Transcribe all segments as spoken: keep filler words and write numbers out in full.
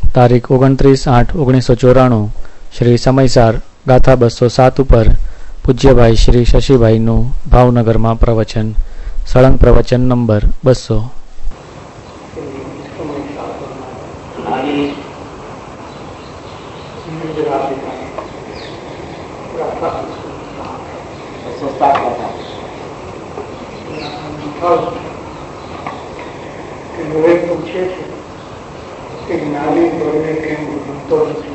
તારીખ ઓગણત્રીસ આઠ ઓગણીસો ચોરાણું શ્રી સમયસાર ગાથા બસો સાત ઉપર પૂજ્યભાઈ શ્રી શશીભાઈનું ભાવનગરમાં પ્રવચન. સળંગ પ્રવચન નંબર બસો. પૂછે છે કે જ્ઞાની કોઈને કેમ ભૂલતો નથી.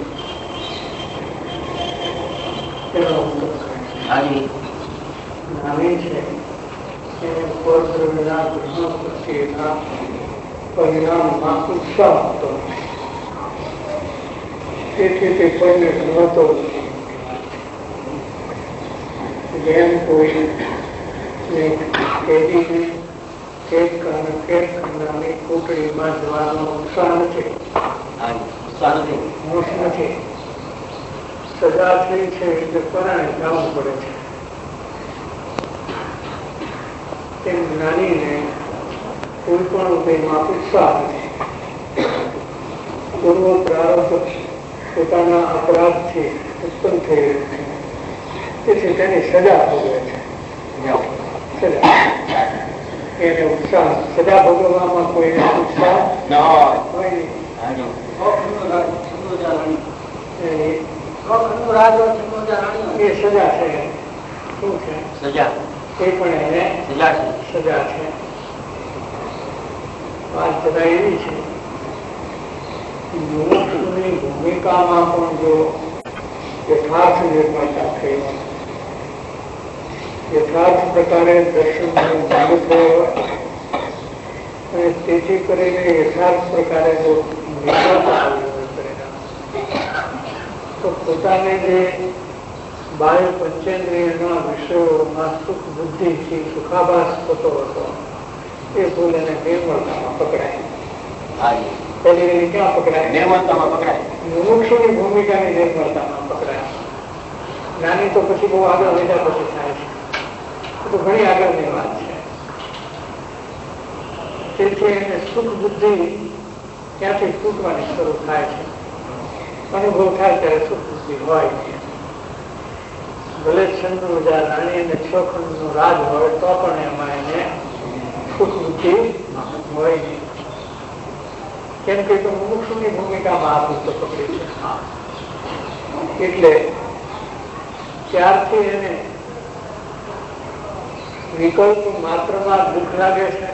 જ્ઞાની છે એને પરદ્રવ્યના ગ્રહણ પ્રત્યેના પરિણામમાં ઉત્સાહ હતો નથી, તેથી તે કોઈને ભૂલતો નથી. જેમ કોઈ કેદીને કેદ કરનારની કોટડીમાં જવાનો ઉત્સાહ નથી, મોશ નથી. સજા થઈ છે એટલે પરાણે જવું પડે છે. તેમ જ્ઞાનીને કોઈ પણ ઉદયમાં ઉત્સાહ નથી. પૂર્વ પ્રારંભ પોતાના અપરાધથી ઉત્પન્ન થઈ રહ્યું છે, તેથી તેની સજા ભોગવે છે. સજા એને ઉત્સાહ, સજા ભોગવવામાં કોઈને ઉત્સાહ હોય નહીં. એ સજા છે. શું છે? સજા. એ પણ એને સજા છે. સજા છે. વાત જરા એવી છે, મોક્ષની ભૂમિકામાં પણ જો યથાર્થ નિર્માતા થઈ, યથાર્થ પ્રકારે દર્શન ચાલુ થયો અને તેથી કરીને યથાર્થ પ્રકારે જો નિર્માતા તો પોતાને જે બાહ્ય પંચેન્દ્રિયના વિષયોમાં સુખ બુદ્ધિથી સુખાભાસ થતો હતો એ ભૂલ એને નિર્મળતામાં પકડાય. પહેલી રીતે ક્યાં પકડાય? નિર્મળતામાં પકડાય. મુમુક્ષુની ભૂમિકાની નિર્મળતામાં પકડાય. જ્ઞાની તો પછી બહુ આગળ વધ્યા પછી થાય છે, તો ઘણી આગળની વાત છે. તેથી એને સુખ બુદ્ધિ ત્યાંથી તૂટવાની શરૂ થાય છે. અનુભવ થાય ત્યારે સુખ બુદ્ધિ હોય નહીં. ભલે છંદ હજાર રાણી અને છ ખંડ નું રાજ હોય તો પણ એમાં એને સુખ બુદ્ધિ હોય નહીં. કેમ કે મુમુક્ષુની ભૂમિકામાં આ પુસ્તક પકડી છે. એટલે ત્યારથી એને વિકલ્પ માત્રમાં દુઃખ લાગે છે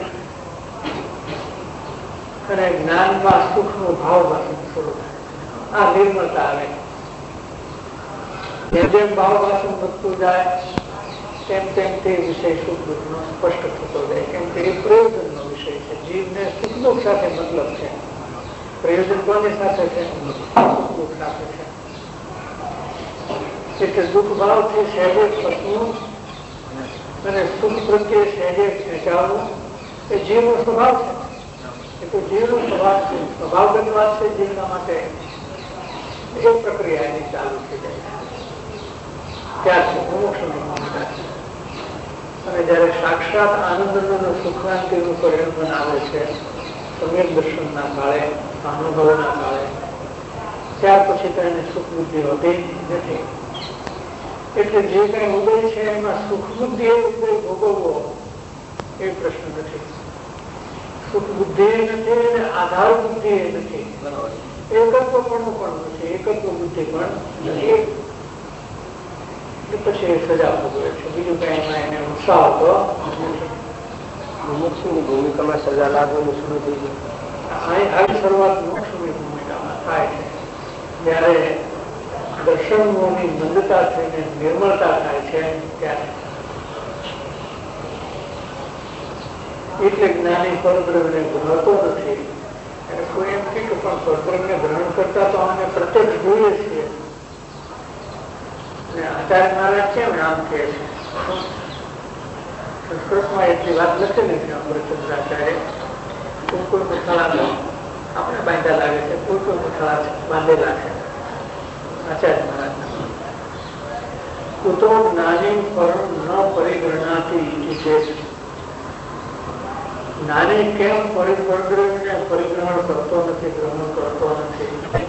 અને જ્ઞાનમાં સુખ નો ભાવ વાસન શરૂ થાય. આ નિર્મળતા આવે. જેમ જેમ ભાવ વાસન વધતું જાય તેમ તેમ તે વિષય સુખ દુઃખ નો સ્પષ્ટ થતો જાય. કેમ કે એ પ્રયોજન નો વિષય છે. જીવને સુખ દુઃખ સાથે મતલબ છે. પ્રયોજન કોની સાથે છે? સુખ દુઃખ સાથે છે. એટલે દુઃખ ભાવથી સહેજે પસવું અને સુખ પ્રત્યે સહેજે ખેંચાવવું એ જીવનો સ્વભાવ છે. એ તો જીવનો સ્વભાવ છે, સ્વભાવગત વાત છે. જીવના માટે એ પ્રક્રિયા એની ચાલુ થઈ જાય ત્યારથી મોક્ષની ભૂમિકા છે. અને જયારે સાક્ષાત આનંદનું સુખાંતિનું પરિણમન આવે છે સમ્યક દર્શનના કાળે, અનુભવના કાળે, ત્યાર પછી તો એને સુખ બુદ્ધિ હોતી નથી. એટલે જે કઈ ઉદય છે એમાં સુખ બુદ્ધિ એ ઉદય ભોગવવો એ પ્રશ્ન નથી. સુખ બુદ્ધિ નથી અને આધાર બુદ્ધિ એ નથી. એકત્વ પણ નથી, એકત્વ બુદ્ધિ પણ નથી. પછી સજા ભોગવે છે. બીજું કઈ એમાં એને ઉત્સાહ હતો નથી. મોક્ષની ભૂમિકામાં સજા લાગવાનું શરૂ થઈ ગયું. આવી શરૂઆત મોક્ષની ભૂમિકામાં થાય છે જયારે દર્શનોની મંદતા થઈને નિર્મળતા થાય છે ત્યારે. એટલે જ્ઞાની પરદ્રવ્યને ગ્રહતો નથી. કોઈ એમ કે પણ પરદ્રવ્યને ગ્રહણ કરતા તો અમે પ્રત્યક્ષ જોઈએ છીએ. આચાર્ય મહારાજ કેમ આમ કે છે? સંસ્કૃતમાં એટલી વાત લખેલી છે અમૃતચંદ્રાચાર્ય. કોઈ કોઈ પુથળા આપણે બાંધ્યા લાગે છે, કોઈ કોઈ પુથળા બાંધેલા છે આચાર્ય મહારાજ. કુતો જ્ઞાની પર ન પરિગ્રહણાથી છે. જ્ઞાની કેમ પરિગ્રહણ કરતો નથી, ગ્રહણ કરતો નથી?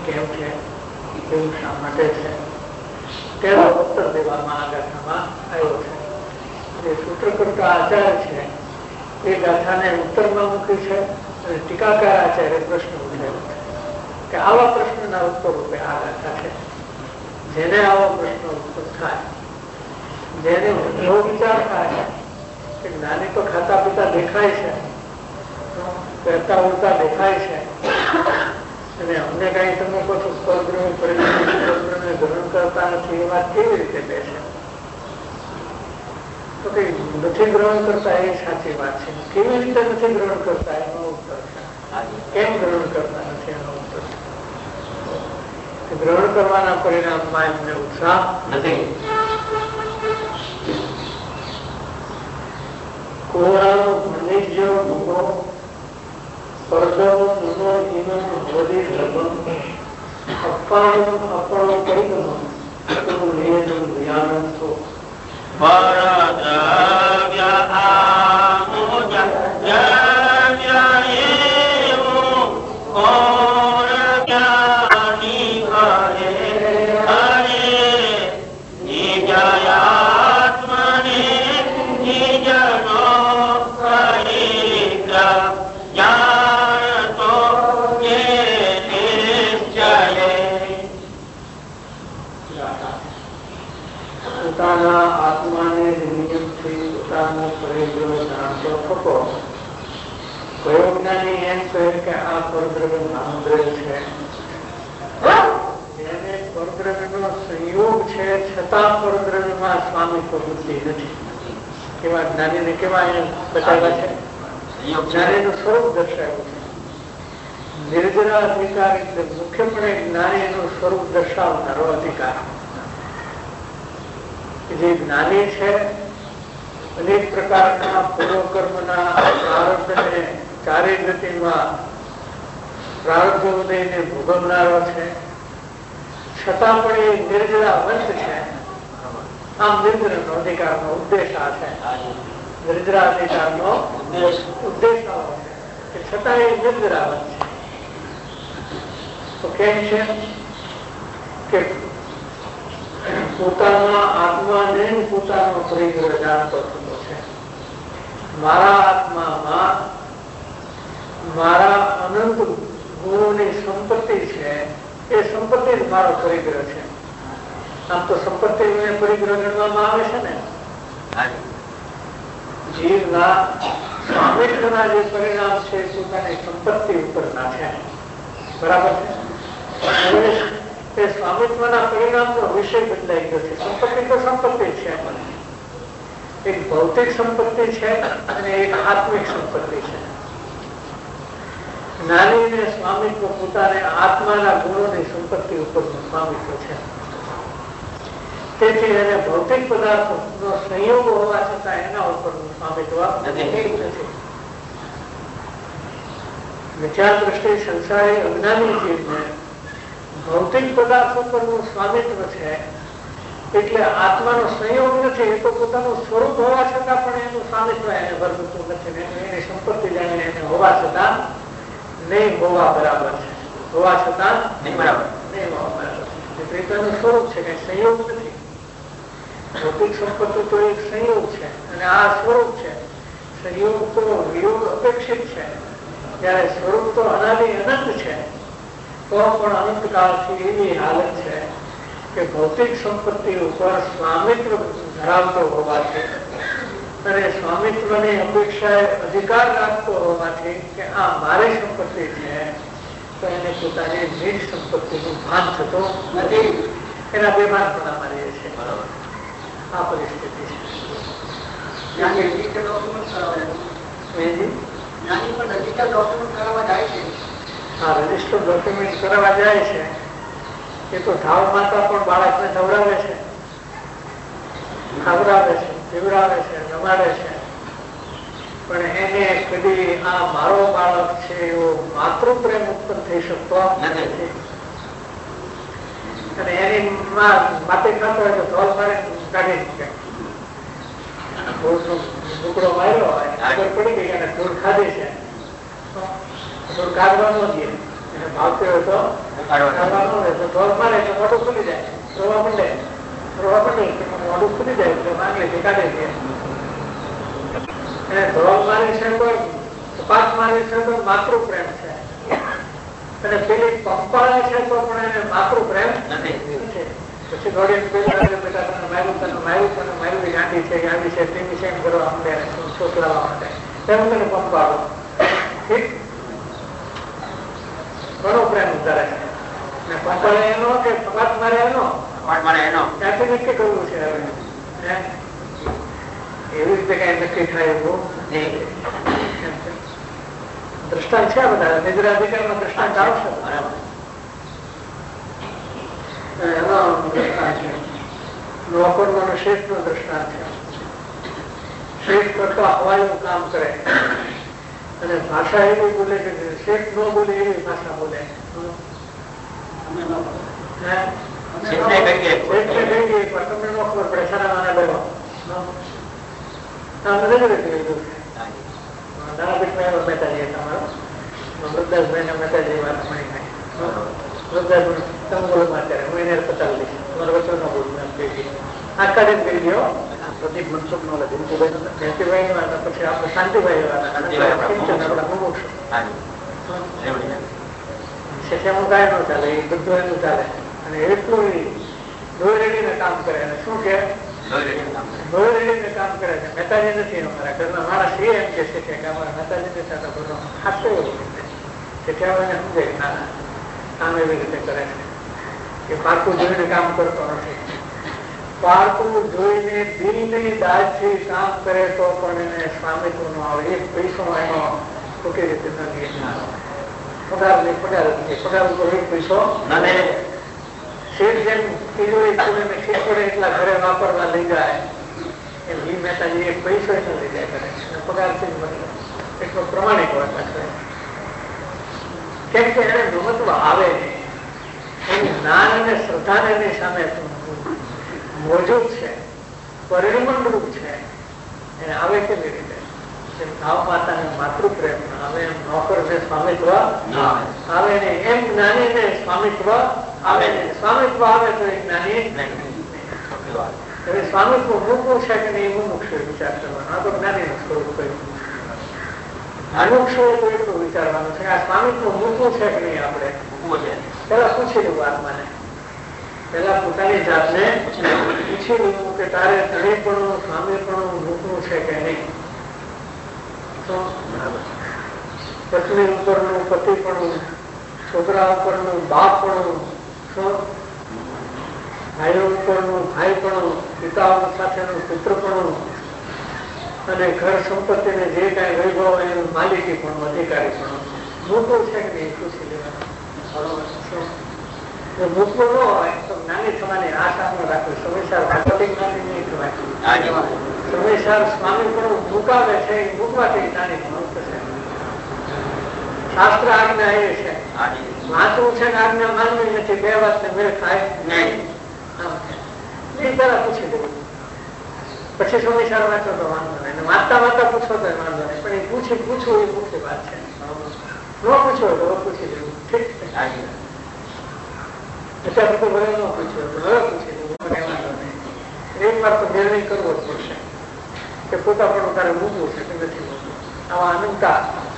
શેના માટે છે તેનો ઉત્તર દેવામાં આ ગાથામાં આવ્યો છે. જે સૂત્રકર્તા આચાર્ય છે એ ગાથાને ઉત્તરમાં મૂકી છે અને ટીકાકાર આચાર્ય પ્રશ્ન ઉઠાવ્યો છે કે આવા પ્રશ્નના ઉત્તર રૂપે આ ગાથા છે. જેને આવો પ્રશ્ન ઉત્પન્ન થાય, જેને એવો વિચાર થાય કે જ્ઞાની તો ખાતા પીતા દેખાય છે, કહેતા ઉડતા દેખાય છે, અને અમને કઈ તમે કહો છો સ્વર્ગને ગ્રહણ કરતા નથી, એ વાત કેવી રીતે બેસે? તો કઈ નથી ગ્રહણ કરતા એ સાચી વાત છે. કેવી રીતે નથી ગ્રહણ કરતા એનો ઉત્તર છે. કેમ ગ્રહણ કરતા નથી એનો ઉત્તર છે. ગ્રહણ કરવાના પરિણામમાં એમને ઉત્સાહ નથી. કોરાનો મનિજ્ય ભૂગો પરદો નુનો ઈનો વધી ધર્મ અપ્પાનો અપણો પરિગમ તો નિયમ જ્ઞાન તો પરદ્રવ્ય આમોજ જવ્યએવો કોર જ્ઞાની હરે હરે નિજયાત્મને નિજનો પરિગ્રહ જાણતો કે નિશ્ચયે પોતાના આત્માને નિયમથી પોતાનો પરિગ્રહ જાણતો થતો. કયો જ્ઞાની એમ કહે કે આ પરદ્રવ્ય નામદ્રવ્ય છે, જેને પરદ્રવ્યનો સંયોગ છે છતાં પરદ્રવ્યમાં સ્વામિત્વ બુદ્ધિ નથી, કેવા જ્ઞાનીને કેવા એને બતાવ્યા છે? જ્ઞાનીનું સ્વરૂપ દર્શાવ્યું છે. નિર્જરા અધિકાર એટલે મુખ્યપણે જ્ઞાનીનું સ્વરૂપ દર્શાવનારો અધિકાર. જે જ્ઞાની છે અનેક પ્રકારના પૂર્વકર્મના પ્રારબ્ધને ચારે ગતિમાં પ્રારબ્ધ ઉદયને ભોગવનારો છે, છતાં પણ એ નિર્જરાવંત છે. આમ નિર્જરાનો અધિકારનો ઉદ્દેશ આ છે. નિર્જરા અધિકારનો ઉદ્દેશ આવો છે કે છતાં એ નિર્જરાવંત છે. તો કેમ છે કે પોતાના આત્માને પોતાનો પરિગ્રહ જાણતો થતો છે. મારા આત્મામાં મારા અનંત ગુણોની સંપત્તિ છે, એ સંપત્તિ જ મારો પરિગ્રહ છે. આમ તો સંપત્તિ પરિગ્રહ ગણવામાં આવે છે ને. જીવના સ્વામિત્વના જે પરિણામ છે પોતાની સંપત્તિ ઉપરના છે, બરાબર છે. એ સ્વામિત્વના પરિણામનો વિષય બદલાઈ ગયો છે. સંપત્તિ તો સંપત્તિ છે, એક ભૌતિક સંપત્તિ છે અને એક આત્મિક સંપત્તિ છે. જ્ઞાનીને સ્વામિત્વ પોતાને આત્માના ગુણોની સંપત્તિ ઉપરનું સ્વામિત્વ છે. તેથી એને ભૌતિક પદાર્થનો સંયોગ હોવા છતાં એના ઉપરનું સ્વામિત્વ નથી. વિચાર દ્રષ્ટિ સંસારી અજ્ઞાની જીવને ભૌતિક પદાર્થ ઉપરનું સ્વામિત્વ છે, એટલે આત્માનો સંયોગ નથી. એ તો પોતાનું સ્વરૂપ હોવા છતાં પણ એનું સ્વામિત્વ એને વર્ગતું નથી. એની સંપત્તિ જાણીને એને હોવા છતાં નહીં હોવા બરાબર છે. હોવા છતાં નહીં બરાબર નહીં હોવા બરાબર છે. એનું સ્વરૂપ છે, કઈ સંયોગ નથી. ભૌતિક સંપત્તિ તો એક સંયોગ છે અને આ સ્વરૂપ છે. સંયોગ તો વિયોગ અપેક્ષિત છે, ત્યારે સ્વરૂપ તો અનાદિ અનંત છે. તો પણ અનંતકાળથી એવી હાલત છે કે ભૌતિક સંપત્તિ ઉપર સ્વામિત્વ ધરાવતો હોવાથી અને સ્વામિત્વની અપેક્ષાએ અધિકાર રાખતો હોવાથી કે આ મારી સંપત્તિ છે, તો એને પોતાની નિજ સંપત્તિનું ભાન થતું નથી. એના બેભાનપણામાં રહે છે. આ પરિસ્થિતિ છે. હા, રજીસ્ટર ડોક્યુમેન્ટ કરાવવા જાય છે. એ તો ઢાળ માતા પણ બાળકને ખવડાવે છે, ખવડાવે છે, પીવડાવે છે, રમાડે છે, પણ એને કદી આ મારો બાળક છે એવો માતૃપ્રેમ ઉત્પન્ન થઈ શકતો નથી. અને એની માથે ખાતો હોય તો ધોલ મારે કાઢી મૂકે. ટુકડો માર્યો હોય, આગળ પડી ગઈ અને ધૂળ ખાધી છે, ધૂળ કાઢવા ન દે. એને ભાવતી હોય તો ઢોલ મારે એટલે મોઢું ખુલી જાય, રોવા માંડે રોવા માંડે મોઢું ખુલી જાય એટલે માંગલી કાઢે છે. એને ઢોલ મારી છે કોઈ પાક મારી છે તો માતૃ પ્રેમ છે, અને પેલી પંપાળે છે તો પણ એને માતૃ પ્રેમ નથી. પછી દોડીને પેલા બેટા તને માર્યું તને માર્યું તને માર્યું ગાંધી છે ગાંધી છે તેની છે કરવા માંડે છોકરાવા માટે તેમ તને પંપાળો ઠીક ઘણો પ્રેમ ઉતારે છે. ને પંપાળે એનો કે પગાત મારે એનો ત્યાંથી નક્કી કરવું છે. હવે એવી રીતે કઈ નક્કી થાય એવું દ્રષ્ટાંત છે બધા નિદ્રાધિકારમાં દ્રષ્ટાંત આવશે. એનો દ્રષ્ટાંત છે નોકરનો શેઠ નો દ્રષ્ટાંત છે. શેઠ કરતા હવાયું કામ કરે અને ભાષા એવી બોલે કે શેઠ ન બોલે એવી ભાષા બોલે. તમને ન ખબર પડે સારા નાના બેનો દાણાપીઠમાં મહેતાજી તમારો વૃદ્ધાસભાઈ મહેતાજી વાત મળી વૃદ્ધાસભાઈ તમે બોલો અત્યારે હું એને પતાવી દઈશ તમારો વચ્ચે ન બોલું આખા દિન કરી દો પ્રદીપ મનસુખ નો જયંતિભાઈ ની વાત પછી આપણે શાંતિભાઈ શિષ્યમાં કાંઈ ન ચાલે એ બધું એનું ચાલે. અને એટલું દોરેડીને કામ કરે અને શું કે દોરેડીને કામ કરે છે. મહેતાજી નથી અમારા ઘરના માણસ એ એમ કે છે કે અમારા મહેતાજી સાથે બધો ખાસો એવું શિષ્યાઓને સમજે નાના કામ એવી રીતે કરે છે કે પાકું જોઈને કામ કરતો નથી. પાકું જોઈને દિલની દાજથી કામ કરે તો પણ એને સ્વામિત્વ નો આવે. એક પૈસો એનો ખોટી રીતે નથી પગાર નહીં પગાર નથી પગાર ઉપર એક પૈસો શેઠ જેમ તિજોરી એટલા ઘરે વાપરવા લઈ જાય એમ ઈ મહેતાજી એક પૈસો એટલો લઈ જાય કરે પગારથી જ મતલબ એટલો પ્રમાણિક વાત કરે. કેમ કે એને મહત્વ આવે નહીં. એનું જ્ઞાન અને શ્રદ્ધા એની સામે મોજૂદ છે, પરિણમન રૂપ છે. એને આવે કેવી રીતે ભાવ માતાને માતૃપ્રેમ આવે એમ નોકર ને સ્વામિત્વ આવે ને એમ જ્ઞાની ને સ્વામિત્વ આવે ને સ્વામિત્વ આવે તો એ જ્ઞાની સ્વામિત્વ મૂકવું છે કે નહીં એવું મુક્ષ વિચાર કરવાનો. આ તો જ્ઞાની નું સ્વરૂપ કહ્યું. અનુક્ષ તો એટલું વિચારવાનું છે આ સ્વામિત્વ મૂકવું છે કે નહીં. આપણે પેલા પૂછી લેવું આત્માને, પેલા પોતાની જાતને પૂછી લેવું કે તારે ધણીપણું સ્વામીપણું મૂકવું છે કે નહીં. પત્ની ઉપરનું પતિપણું, છોકરા ઉપરનું બાપપણું, ભાઈઓ ઉપરનું ભાઈપણું, પિતાઓ સાથેનું પુત્રપણું અને ઘર સંપત્તિને જે કઈ વૈભવ એનું માલિકી પણ અધિકારી પણ મૂકવું છે કે નહીં પૂછી લેવાનું. જો મૂકવું ન હોય તો જ્ઞાની થવાની આશા ન રાખવી. સમયસાર ભગવતી જ્ઞાની નહીં થવાય. સમયસાર સ્વામી પણ મૂકાવે છે એ મૂકવાથી જ્ઞાની પણ થશે. શાસ્ત્ર આજ્ઞા એ છે વાંચવું છે ને આજ્ઞા માનવી નથી. બે વાત ને મેળ થાય નહીં. પેલા પૂછી દેવું પછી સમયસાર વાંચો તો વાંધો નહીં. વાંચતા વાંચતા પૂછો તો વાંધો નહીં. પણ એ પૂછી પૂછવું એ મુખ્ય વાત છે. ન પૂછો તો પૂછી દેવું. ઠીક છે. અત્યારે તો ભલે ન પૂછ્યો તો હવે પૂછી દેવું. વાંધો નહીં. એક વાર તો નિર્ણય કરવો જ પડશે કે પોતા પણ તારે મૂકવું છે કે નથી મૂકવું. આવા અનંતા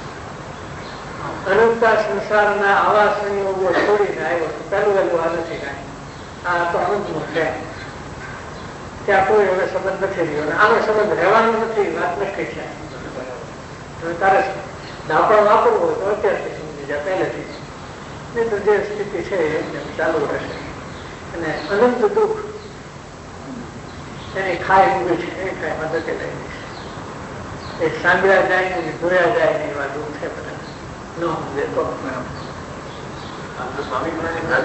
અનંતા સંસારના આવા સંયોગો છોડીને આવ્યો પેલું વહેલું આ નથી કાંઈ. આ તો અનંતનું છે. ત્યાં કોઈ હવે સંબંધ નથી રહ્યો. આનો સંબંધ રહેવાનો નથી. વાત નક્કી છે. તારે દાપણ વાપરવું હોય તો અત્યારથી સમજી જાય પહેલેથી. નહીં તો જે સ્થિતિ છે એમને ચાલુ રહેશે. અને અનંત દુઃખ એની ખાય ઊભી છે એ કઈ મદદ લઈ દઈશ. એ સાંભળ્યા જાય ને જોયા જાય ને એવા દુઃખ છે બધા. ન સમજે તો સ્વામી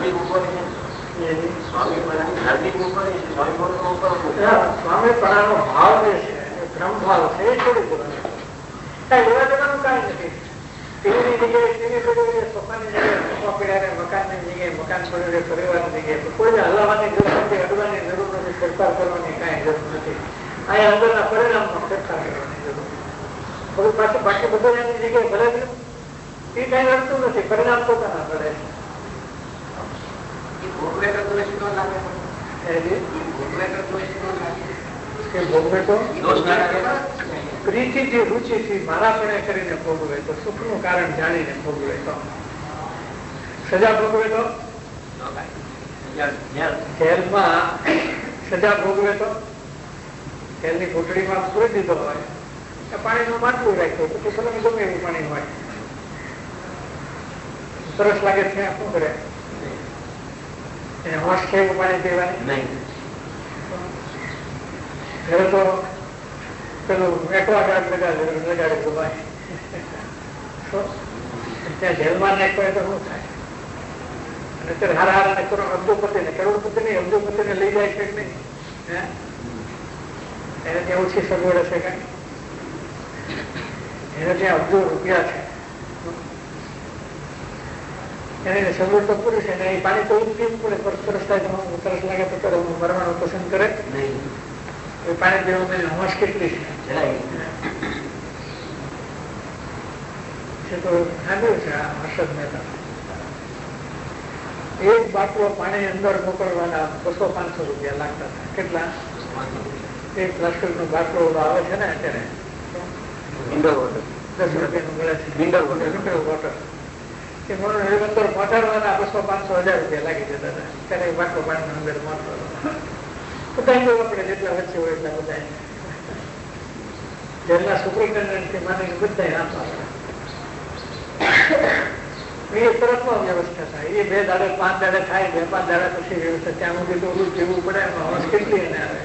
સ્વામીપણાનો ભાવ જે છે બ્રહ્મ ભાવ છે એ છોડી દેવાનો. કઈ લેવા દેવાનું કઈ નથી. ટીવીની જગ્યાએ ટીવી પડ્યું છે, સોફાની જગ્યાએ સોફા પડ્યા, મકાનની જગ્યાએ મકાન પડ્યું છે, પરિવારની જગ્યાએ કોઈને હલાવવાની જરૂર નથી, અડવાની જરૂર નથી, ફેરફાર કરવાની કઈ જરૂર નથી. અહીંયા અંદરના પરિણામમાં ફેરફાર કરવાની જરૂર. હવે પાછું બાકી બધું એની જગ્યાએ ભલે એ કઈ રડતું નથી, પરિણામ પોતાના પડે છે. ભોગવે તો પ્રીતિ જે રુચિ થી મારા પણ કરીને ભોગવે તો, સુખ નું કારણ જાણીને ભોગવે તો, સજા ભોગવે તો, જેલમાં સજા ભોગવે તો, જેલની કોટડીમાં પૂરી દીધો હોય, પાણીનું માટલું રાખ્યું પછી ભલે ગમે એવું પાણી હોય, સરસ લાગે છે શું કરે એને હોશ છે એવું પાણી પીવાની. ઘરે તો પેલું એકવા ગાઢ લગાડે લગાડે તો ભાઈ ત્યાં જેલમાં નાખો તો શું થાય? અને અત્યારે હારા હારા ને કરો અબજોપતિ ને કરોડપતિ નહીં અબજોપતિ ને લઈ જાય છે કે નહીં? એને ત્યાં ઓછી સગવડ હશે કઈ? એને ત્યાં અબજો રૂપિયા છે, એને સગવડ તો પૂરી છે ને એ પાણી તો પીવું પડે. પર સરસ થાય સરસ લાગે તો કરે, મરવાનું પસંદ કરે પાણી પીવામાં હોશ કેટલી છે તો સાંભળ્યું છે આ હર્ષદ મહેતા. એક બાટલો પાણી અંદર મોકલવાના બસો પાંચસો રૂપિયા લાગતા હતા. કેટલા? એક પ્લાસ્ટિક નો બાટલો આવે છે ને અત્યારે દસ રૂપિયાનું મળે છે મિનરલ વોટર. એ અંદર પહોંચાડવાના બસો પાંચસો હજાર રૂપિયા લાગી જતા હતા. ત્યારે બાટલો પાણી અંદર મળતો બધા જવું પડે જેટલા વચ્ચે હોય એટલા બધા. જેલના સુપ્રિન્ટેન્ડન્ટ થી માનીને બધા આપવા એ તરફમાં વ્યવસ્થા થાય. એ બે દાડે પાંચ દાડે થાય, બે પાંચ દાડા પછી વ્યવસ્થા ત્યાં સુધી તો ઓલું જેવું પડે એમાં કેટલી એને આવે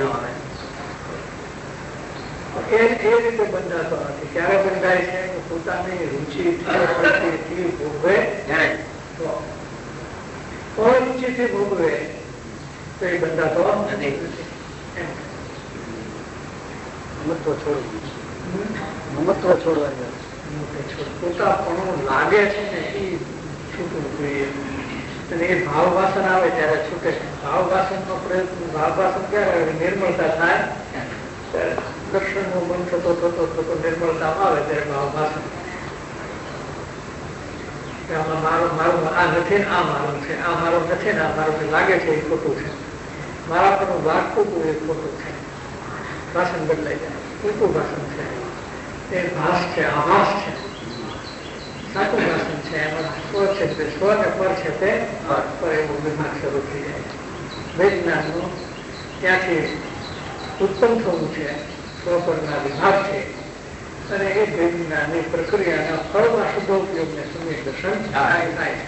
એ રીતે બંધાતો નથી. ક્યારે બંધાય છે પોતાની રુચિથી ભોગવે તો અરુચિથી ભોગવે તો એ બંધાતો નથી. મમત્વ છોડવું, મમત્વ છોડવાની પોતાપણું લાગે છે ને એ છૂટવું જોઈએ. એ ભાવ વાસન આવે ત્યારે છૂટે છે. ભાવ વાસન નો પ્રયત્ન ભાવ વાસન ક્યારે નિર્મળતા થાય દર્શન નો બંધ થતો થતો થતો નિર્મળતા આવે ત્યારે ભાવ વાસન મારું મારું આ નથી ને આ મારું છે, આ મારું નથી ને આ મારું લાગે છે એ ખોટું છે, મારા પર વાગતું હતું એ ખોટું છે. વાસન બદલાઈ જાય, ઊંચું વાસન છે એ ભાસ છે, આભાસ છે, સાચું વાસન છે. એમાં સ્વ છે તે સ્વ ને પર છે તે પર એવું વિભાગ શરૂ થઈ જાય. વિજ્ઞાનનું ત્યાંથી ઉત્પન્ન થવું છે સ્વ પરના વિભાગ છે અને એ વિજ્ઞાનની પ્રક્રિયાના ફળમાં શુદ્ધ ઉપયોગને સમ્યક દર્શન થાય છે.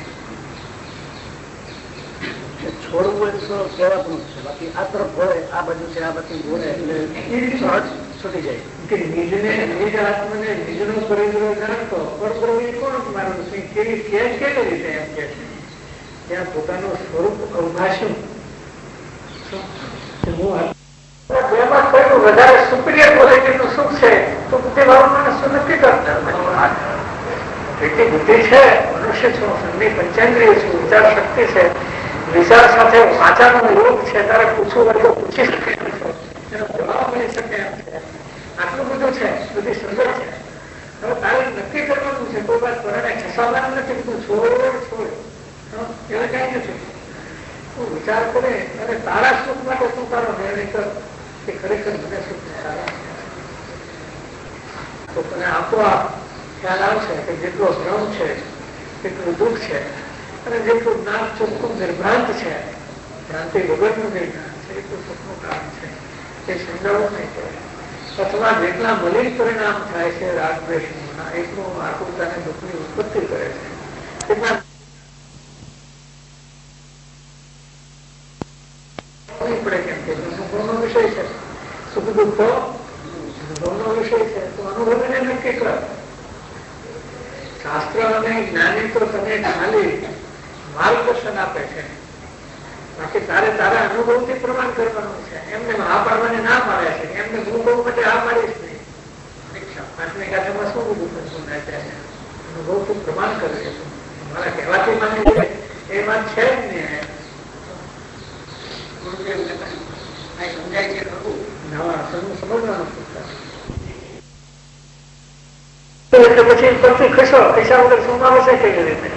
છોડવું એ કહેવાનું છે, બાકી આ તરફ ભળે આ બાજુ છે આ બાજુ ભોળે એટલે છૂટી જાય કે નિજને નિજ આત્મને નિજનો પરિગ્રહ જાણતો પરગ્રહ કોણ મારું કેવી કેવી રીતે એમ કે છે ત્યાં પોતાનું સ્વરૂપ અવભાષ્યું વધારે સુપિરિયર ક્વોલિટીનું સુખ છે તો બુદ્ધિભાવ માણસો નક્કી કરતા. એટલી બુદ્ધિ છે, મનુષ્ય છું, સંધિ પંચેન્દ્રિય છું, વિચાર શક્તિ છે, વિચાર સાથે વાંચાનો યોગ છે, તારે પૂછવું હોય તો પૂછી શકે એનો જવાબ મળી શકે એમ છે. આટલું બધું છે, બધી સુંદર છે. હવે તારે નક્કી કરવાનું છે, કોઈ વાત પરણે ખસાવવાનું નથી, તું છોડ છોડ એને કઈ નથી. તું વિચાર કરે અને તારા સુખ માટે તું તારો નિર્ણય કર કે ખરેખર મને સુખ સારા તો તને આપોઆપ ખ્યાલ આવશે કે જેટલો શ્રમ છે એટલું દુઃખ છે અને જેટલું જ્ઞાન ચોખ્ખું નિર્ભ્રાંત છે, ભ્રાંતિ વગરનું નિર્ભ્રાંત છે એટલું સુખનું કારણ છે. એ સમજાવવું નહીં પડે. અથવા જેટલા મલિન પરિણામ થાય છે રાગદ્વેષના એટલું આકુરતા અને દુઃખની ઉત્પત્તિ કરે છે. એટલા પડે કેમ કે અનુભવનો વિષય છે. સુખ દુઃખ અનુભવનો વિષય છે તો અનુભવીને નક્કી કર. શાસ્ત્ર અને જ્ઞાની તો તમે ખાલી માર્ગદર્શન આપે છે, બાકી તારે તારા અનુભવથી પ્રમાણ કરવાનું છે. એમને હા પાડવાની ના પાડે છે, એમને હું બહુ માટે હા પાડીશ નહીં. પાંચમી ગાથામાં શું બધું અનુભવથી પ્રમાણ કરે છે. મારા કહેવાથી માની છે એ વાત છે જ નહીં. સમજાય છે ખરું? સમજવાનું એટલે પછી પરથી ખસો ખસ્યા વગર સોમાં આવશે કેવી રીતે?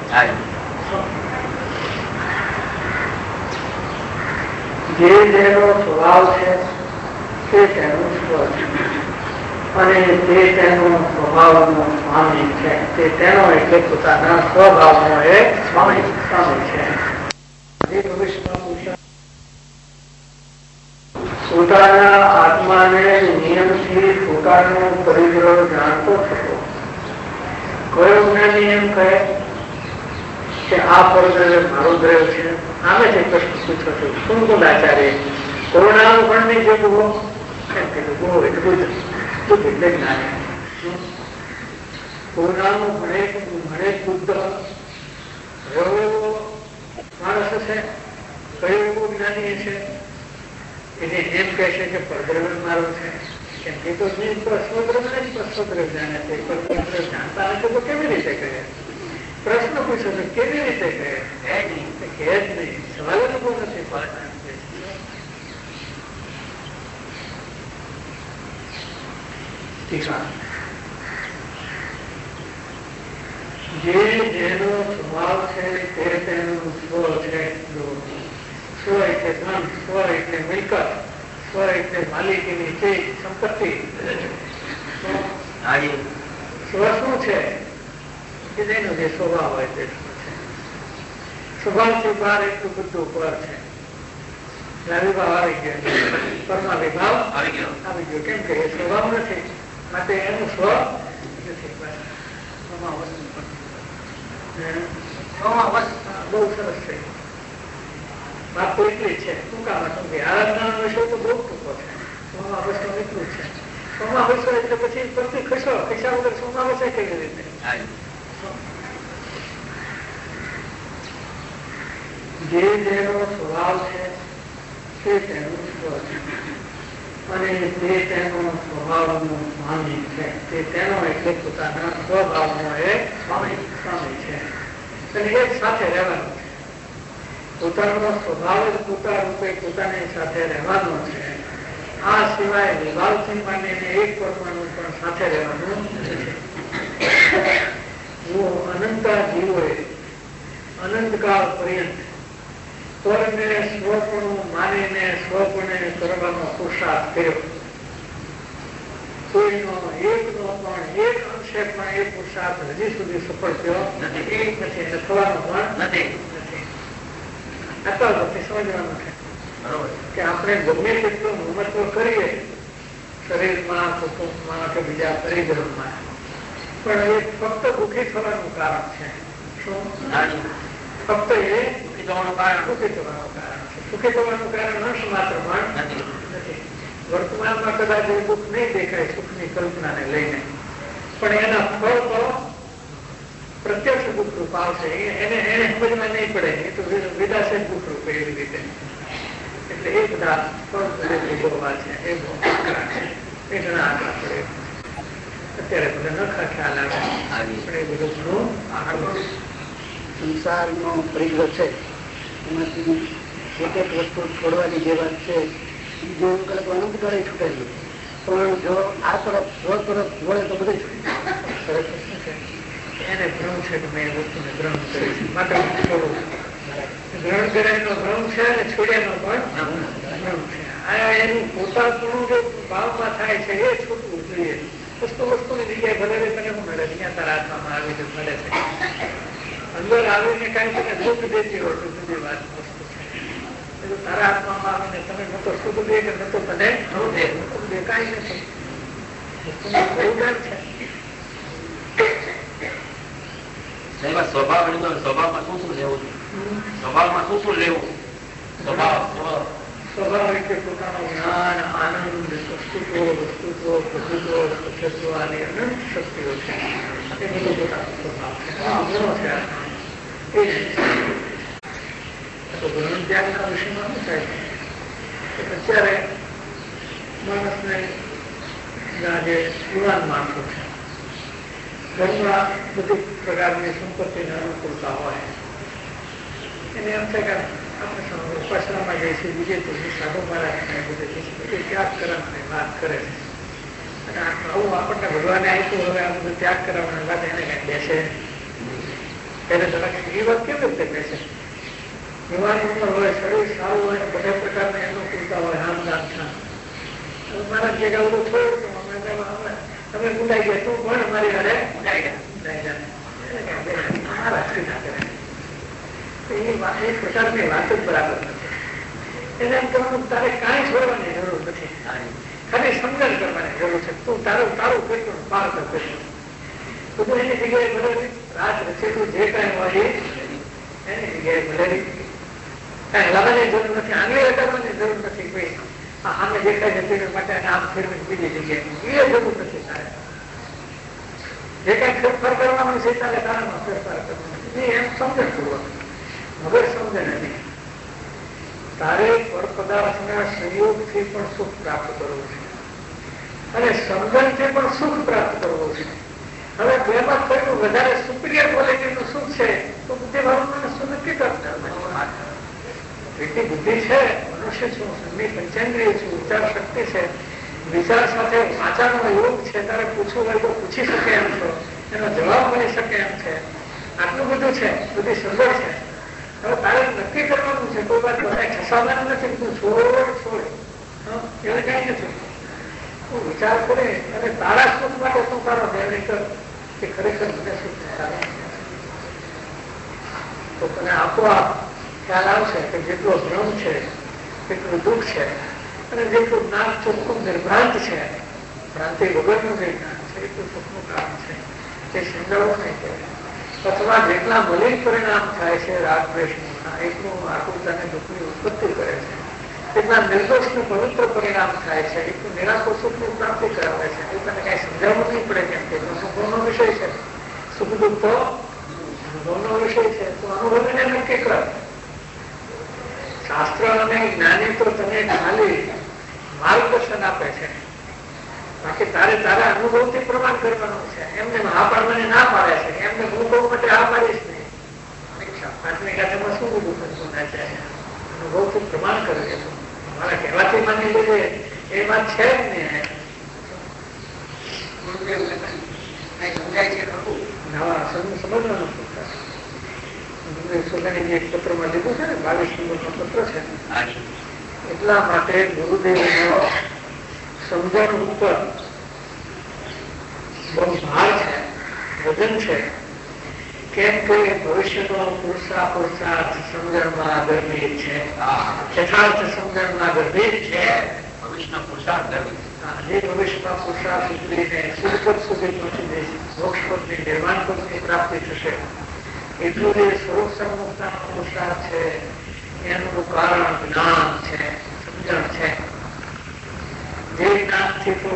જે જેનો સ્વભાવ છે તે તેનું સ્વ છે અને તે તેનો સ્વભાવનો સ્વામી છે. તે તેનો એટલે પોતાના સ્વભાવનો એ સ્વામી સ્વામી છે. પોતાના આત્માને નિયમથી પોતાનો પરિગ્રહ જાણતો થતો. કયો જ્ઞાની એમ કહે કે આ પરદ્રવ્ય મારો દ્રવ્ય છે? આમે છે પ્રશ્ન પૂછો છો સુંદરાચાર્ય કોરોનાનું પણ નહીં જે બહુ એમ કીધું બહુ એટલું જ એટલે જ્ઞાની કોરોનાનું ભણે ભણે બુદ્ધ એવો માણસ છે, કયો એવો જ્ઞાની છે એને એમ કહે છે કે પરદ્રવ્ય મારો છે? કેમ કે તો સ્વદ્રવ્ય જ સ્વદ્રવ્ય જાણે છે, પરદ્રવ્ય જાણતા નથી તો કેવી રીતે કહે? પ્રશ્ન પૂછો તો કેવી રીતે કહે? કહે જ નહીં. સવાલ જ બહુ નથી. જે જેનો સ્વભાવ છે તે તેનું સ્વ છે. સ્વ એટલે ધન, સ્વ એટલે મિલકત, સ્વ એટલે માલિકીની ચીજ સંપત્તિ. સ્વ શું છે? કે જેનો જે સ્વભાવ હોય તે સ્વભાવથી બહાર એટલું બધું પર છે. વિભાવ આવી ગયો, પરમાં વિભાવ આવી ગયો આવી ગયો કેમ કે એ સ્વભાવ નથી માટે એનું સ્વ નથી. બહુ સરસ છે. વાત તો એટલી જ છે ટૂંકામાં ટૂંકી. આરાધના વિષય તો બહુ ટૂંકો છે. સોમાવસ એટલું જ છે. સોમાવસ એટલે પછી પરથી ખસો ખસ્યા વગર સોમાવસ કેવી રીતે? જે જેનો સ્વભાવ છે તે તેનું સ્વ છે અને તે તેનો સ્વભાવનો સ્વામી છે. તે તેનો એટલે પોતાના સ્વભાવનો એ સ્વામી સ્વામી છે. અને એક સાથે રહેવાનું છે. પોતાનો સ્વભાવ જ પોતા રૂપે પોતાની સાથે રહેવાનો છે. આ સિવાય વિભાવથી માંડીને એક પરમાણુ પણ સાથે રહેવાનું છે. અનંતા જીવોએ અનંતકાળ પર્યંત સ્વરને સ્વપણું માનીને સ્વપણે કરવાનો પુરુષાર્થ કર્યો. કોઈનો એકનો પણ એક અંશે પણ એ પુરુષાર્થ હજી સુધી સફળ થયો નથી નથી અને થવાનો પણ નથી નથી. આટલા વખતે સમજવાનું છે કે આપણે ગમે તેટલું મહત્વ કરીએ શરીરમાં, કુટુંબમાં કે બીજા પરિગ્રહમાં, પણ એ ફક્ત દુઃખી થવાનું કારણ છે. શું? ફક્ત એ દુઃખી થવાનું કારણ દુઃખી થવાનું કારણ છે. દુઃખી થવાનું કારણ અંશ માત્ર પણ નથી. વર્તમાનમાં કદાચ એ દુઃખ નહીં દેખાય સુખની કલ્પનાને લઈને, પણ એના ફળ તો પ્રત્યક્ષ દુઃખ રૂપ આવશે. એને એને સમજમાં નહીં પડે. એ તો વિદાસે દુઃખ રૂપ એવી રીતે. એટલે એ બધા ફળ ભોગવવા છે. એ બહુ આકરા છે. એ ઘણા આકરા પડે. અત્યારે બધા નખા ખ્યાલ આવે પણ એ બધું ઘણું આગળ સંસારનો પરિગ્રહ છે. એમાંથી એક એક વસ્તુ છોડવાની જે વાત છે જો કલાક અનંત કરે છૂટેલું, પણ જો આ તરફ સ્વ તરફ વળે તો બધું એને ભ્રમ છે કે મેં વસ્તુને ગ્રહણ કરી છે માટે છોડું. ગ્રહણ કરેલો ભ્રમ છે અને છોડ્યાનો પણ ભ્રમ છે. આ એનું પોતાનું જે ભાવમાં થાય છે એ છૂટવું જોઈએ. વસ્તુ વસ્તુની જગ્યાએ ભલે તને શું મળે ત્યાં તારા હાથમાં આવી મળે છે. અંદર આવીને કઈ તને દુઃખ દેતી હોય તો જુદી વાત વસ્તુ છે. તારા હાથમાં આવીને તમે નતો સુખ દે કે નતો તને દે કઈ નથી. સ્વભાવ સ્વભાવમાં શું શું લેવું? સ્વભાવમાં શું શું લેવું? સ્વભાવ સ્વભાવ એટલે પોતાનું જ્ઞાન, આનંદ, સંસ્કૃતો, વસ્તુત્વ, પ્રભુત્વ, સત્યત્વ આની અનંત શક્તિઓ છે. એ બધું પોતાનો સ્વભાવ છે. ગુણો છે. તો ગ્રહણ ત્યાગના વિષયમાં શું થાય છે? અત્યારે માણસને જે યુવાન માણસો છે ઘરમાં બધી પ્રકારની સંપત્તિને અનુકૂળતા હોય, એને એમ થાય કે આપણે ઉપાસનામાં જઈએ છીએ બીજે તો સાધુ મહારાજને બધે ત્યાગ કરવાની વાત કરે છે આવું આપણને ભગવાને આપ્યું, હવે આ બધું ત્યાગ કરવાના વાત એને કઈ બેસે એને જરાક એ વાત કેવી રીતે બેસે? યુવાની ઉંમર હોય, શરીર સારું હોય, બધા પ્રકારના એનું પૂરતા હોય, આમ નામ છામ. મારા ભેગા બધું થોડું તમે ગુંડાઈ ગયા, તું પણ મારી હારે ગુંડાઈ ગયા મારા શ્રી ના કરે. એ પ્રકારની વાત જ બરાબર નથી. એને એમ કહેવાનું તારે કાંઈ છોડવાની જરૂર નથી, ખાલી સમજણ કરવાની જરૂર છે. તું તારું તારું કેટલું પાર કર, બધું એની જગ્યાએ ભલે રાત રચેલું જે કાંઈ હોય એની જગ્યાએ ભલે કાંઈ લાવવાની જરૂર નથી, આંગળી લગાડવાની જરૂર નથી. કોઈ આમે દેખાય છે તેના માટે આમ ફેરવી બીજી જગ્યાએ એ જરૂર નથી. તારે જે કઈ ફેરફાર કરવાનું છે તારે તારામાં ફેરફાર કરવાનો એમ સમજણ પૂર્વક, હવે સમજે નથી. તારે પર પદાર્થના સંયોગથી પણ સુખ પ્રાપ્ત કરવું છે અને સમજણથી પણ સુખ પ્રાપ્ત કરવું છે. હવે બેમાં કયું વધારે સુપિરિયર ક્વોલિટીનું સુખ છે તો બુદ્ધિભાવ માણસ નક્કી કરતા. એટલી બુદ્ધિ છે, મનુષ્ય છું, સન્ની પંચેન્દ્રિય છું, વિચાર શક્તિ છે, વિચાર સાથે વાંચાનો યોગ છે. તારે પૂછવું હોય તો પૂછી શકે એમ છો, એનો જવાબ મળી શકે એમ છે. આટલું બધું છે, બધી સગવડ છે. હવે તારે નક્કી કરવાનું છે. કોઈ વાત બધા ખસાવાનું નથી, તું છોડ છોડ એને કઈ નથી. તું વિચાર કરે અને તારા સુખ માટે તું તારો નિર્ણય કર કે ખરેખર મને સુખ થાય તો તને આપોઆપ ખ્યાલ આવશે કે જેટલો ભ્રમ છે, કેટલું દુઃખ છે અને જેટલું જ્ઞાન ચોખ્ખું નિર્ભ્રાંત છે, ભ્રાંતિ વગરનું જે જ્ઞાન છે એટલું સુખનું કારણ છે. તે સમજાવવું નહીં કહેવાય. અથવા જેટલા મલિન પરિણામ થાય છે રાગ દ્વેષના, એટલું આકુરતાને દુઃખની ઉત્પત્તિ કરે છે. એટલા નિર્દોષનું પવિત્ર પરિણામ થાય છે, એટલું નિરાકર સુખની પ્રાપ્તિ કરાવે છે. એ તને કઈ સમજાવવું નહીં પડે. કેમ કે સુખનો વિષય છે, સુખ દુઃખ તો અનુભવનો વિષય છે. તો અનુભવીને નક્કી કર. શાસ્ત્ર અને જ્ઞાની તો તને ખાલી માર્ગદર્શન આપે છે, બાકી તારે તારા અનુભવથી પ્રમાણ કરવાનું છે. એમને હા પાડવાની ના પાડે છે, એમને હું બહુ માટે હા પાડીશ નહીં. પાંચમી ગાથામાં શું બધું કરતું ના છે, અનુભવથી પ્રમાણ કરે છે. મારા કહેવાથી માની લીધે એ વાત છે જ નહીં. સમજવાનું સોનાની એક પત્રમાં લીધું છે ને, બાવીસ નંબર નો પત્ર છે. એટલા માટે ગુરુદેવ સમજણ ઉપર બહુ ભાર છે, વજન છે. કેમ કે ભવિષ્યનો પુરુષા પુરુષાર્થ સમજણમાં ગર્ભિત છે, યથાર્થ સમજણમાં ગર્ભિત છે. ભવિષ્યનો પુરુષાર્થ ગર્ભિત જે ભવિષ્યમાં પુરુષાર્થ ઉતરીને સુરપદ સુધી પહોંચી જશે, મોક્ષ પદની નિર્માણ પદની પ્રાપ્તિ થશે. એટલું જે સ્વરૂપ સન્મુખતાનો પુરુષાર્થ છે એનું કારણ જ્ઞાન છે, સમજણ છે. જે જ્ઞાનથી તો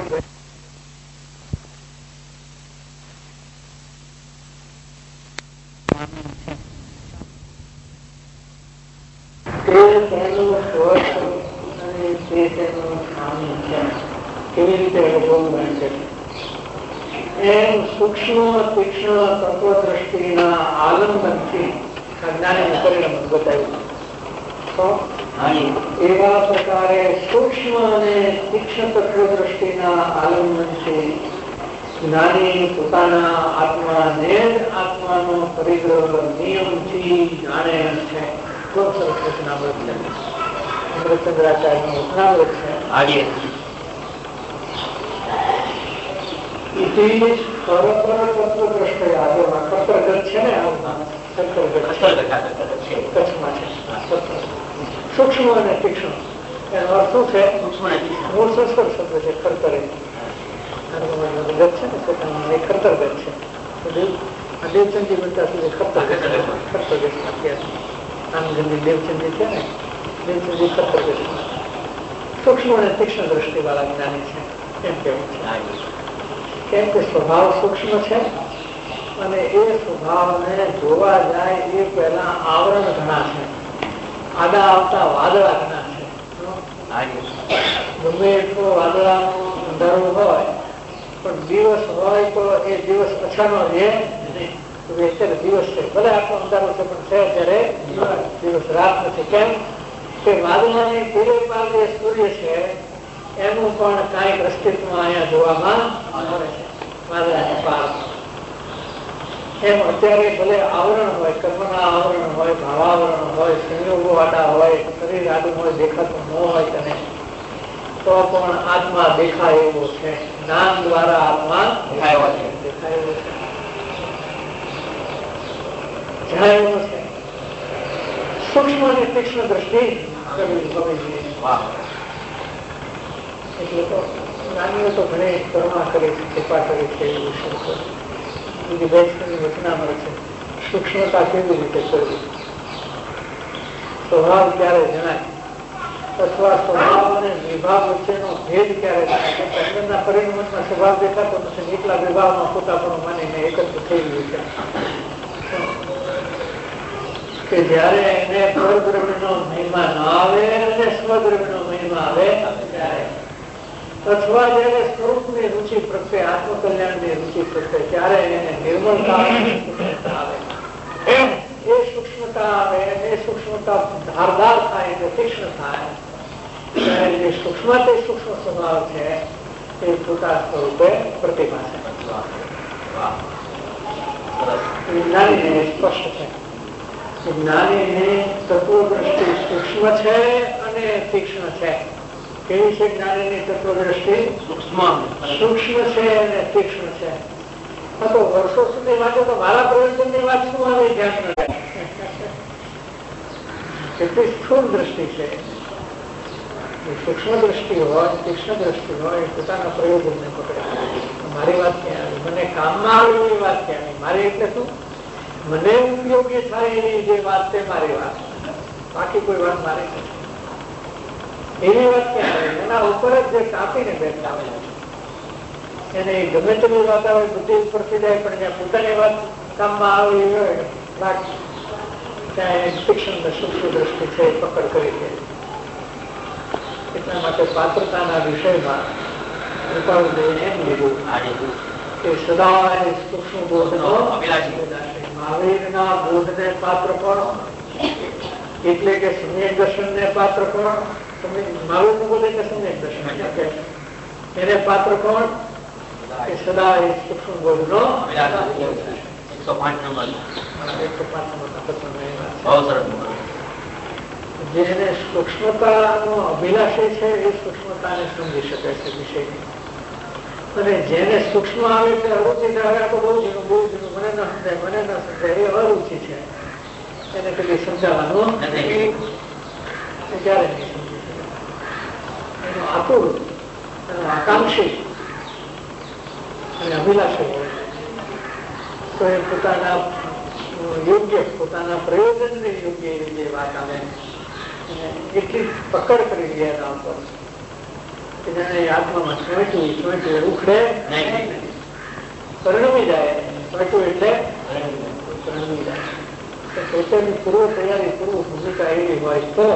કેવી રીતે અનુભવ બને છે એમ સૂક્ષ્મ તીક્ષ્ણ તત્વદ્રષ્ટિના આલંબનથી જ્ઞાનીનું પરિણામ બતાવ્યું. એવા પ્રકારે સૂક્ષ્મ અને તીક્ષ્ણ તત્વદ્રષ્ટિના આલંબનથી જ્ઞાની પોતાના આત્માને આત્માનો પરિગ્રહ નિયમથી જાણે છે. ખૂબ સરસ રચનામૃત છે, અમૃતચંદ્રાચાર્યનું રચનામૃત છે. સૂક્ષ્મ અને તીક્ષ્ણ એનો અર્થ શું છે? મૂળ સંસ્કૃત શબ્દ છે ખરતરે. ગત છે ને એ ખરતર ગત છે. દેવચંદી બનતા સુધી ખરતર ખરતર ગત આનંદની દેવચંદી છે ને, દેવચંદી ખરતર ગત. સૂક્ષ્મ અને તીક્ષ્ણ દ્રષ્ટિ વાળા જ્ઞાની છે એમ કેવું છે. કેમ કે સ્વભાવ સૂક્ષ્મ છે અને એ સ્વભાવને જોવા જાય એ પહેલા આવરણ ઘણા છે, આડા આવતા વાદળા ઘણા છે. ગમે એટલો વાદળાનો અંધારું હોય પણ દિવસ હોય તો એ દિવસ અછાનો રહે નહીં. અત્યારે દિવસ છે, ભલે આટલો અંધારો છે પણ છે ત્યારે દિવસ રાત નથી. કેમ કે વાદળાની પૂરે પાર જે સૂર્ય છે એનું પણ કાંઈક અસ્તિત્વ અહીંયા જોવામાં આવે છે મારા પાર. એમ અત્યારે ભલે આવરણ હોય, કર્મના આવરણ હોય, ભાવાવરણ હોય, સંયોગો આડા હોય, શરીર આડું હોય, દેખાતું ન હોય તને, તો પણ આત્મા દેખાય એવો છે. જ્ઞાન દ્વારા આત્મા દેખાય છે, દેખાય એવો છે, જણાય એવો છે. સૂક્ષ્મ અને તીક્ષ્ણ દ્રષ્ટિ કરવી જોઈએ. એટલે તો જ્ઞાનીઓ તો ઘણી કરુણા કરી છે, કૃપા કરી છે. એવું બીજી વૈષ્ણવની રચનામાં છે સૂક્ષ્મતા કેવી રીતે કરવી, સ્વભાવ ક્યારે જણાય અથવા સ્વભાવ અને વિભાગ વચ્ચેનો ભેદ ક્યારે જણાય. અંદરના પરિણમમાં સ્વભાવ દેખાતો નથી, નીચલા વિભાગમાં પોતાપણું માનીને એકત્ર થઈ ગયું છે કે જયારે એને પરદ્રવ્યનો મહિમા ન આવે અને સ્વદ્રવ્યનો મહિમા આવે ત્યારે, અથવા જયારે સ્વરૂપની રુચિ પ્રત્યે, આત્મકલ્યાણની રુચિ પ્રત્યે, ત્યારે એને નિર્મળતા આવે, એ સૂક્ષ્મતા આવે, એ સૂક્ષ્મતા ધારદાર થાય, એટલે તીક્ષ્ણ થાય. ત્યારે જે સૂક્ષ્મ તે સૂક્ષ્મ સ્વભાવ છે એ પોતા સ્વરૂપે પ્રતિમા છે. જ્ઞાનીને સ્પષ્ટ છે. જ્ઞાનીની તત્વદ્રષ્ટિ સૂક્ષ્મ છે અને તીક્ષ્ણ છે. કેવી છે જ્ઞાનીની તત્વદ્રષ્ટિ? સૂક્ષ્મ સૂક્ષ્મ છે અને તીક્ષ્ણ છે. હા, તો વર્ષો સુધી વાંચો તો મારા પ્રવચનની વાત શું આવે ધ્યાન ન રહે. કેટલી સ્થૂળ દ્રષ્ટિ છે. સૂક્ષ્મ દ્રષ્ટિ હોય, તીક્ષ્ણ દ્રષ્ટિ હોય, પોતાના પ્રયોજનને પકડે. મારી વાત ક્યાં આવી? મને કામમાં આવે એવી વાત ક્યાં આવી? મારી એટલે શું? મને ઉપયોગી થાય એવી જે વાત છે મારી વાત, બાકી કોઈ વાત મારી નથી. એવી વાત ક્યાં આવે? એના ઉપર જ જે કાપીને બેઠા હોય એને ગમે તેવી વાત આવે બુદ્ધિ ઉપરથી જાય, પણ જ્યાં પોતાની વાત કામમાં આવે એવી હોય બાકી ત્યાં તીક્ષ્ણ સૂક્ષ્મ દ્રષ્ટિ છે પકડ કરી દે. એટલા માટે પાત્રતાના વિષયમાં કૃપાળુદેવે એમ લીધું કે સદા સૂક્ષ્મ બોધનો મહાવીરના બોધને પાત્ર કોણ? એટલે કે સમ્યક દર્શનને પાત્ર કોણ? મહાવીરનું બોધ એટલે સમ્યક દર્શન, એને પાત્ર કોણ? કે સદા એ સૂક્ષ્મ બોધનો એકસો પાંચ નંબર જેને સૂક્ષ્મતાનો અભિલાષી છે એ સૂક્ષ્મતાને સમજી શકે છે વિષયની, અને જેને સૂક્ષ્મ આવે છે અરુચિ આવે તો બહુ જૂનું બહુ જૂનું મને ન સમજાય મને ન સમજાય એ અરુચિ છે, એને કદી સમજાવવાનું ક્યારે નહીં સમજી શકે. એનો આતુર એનો આકાંક્ષી અને અભિલાષી હોય તો એ પોતાના યોગ્ય પોતાના પ્રયોજનને યોગ્ય એવી જે વાત આવે એટલી પકડ કરી દે એના ઉપર કે જેને આત્મામાં ચોંટ્યું ચોંટ્યું ઉખડે પરિણમી જાય. ચોંટ્યું એટલે પરિણમી જાય. પોતાની પૂર્વ તૈયારી પૂર્વ ભૂમિકા એવી હોય તો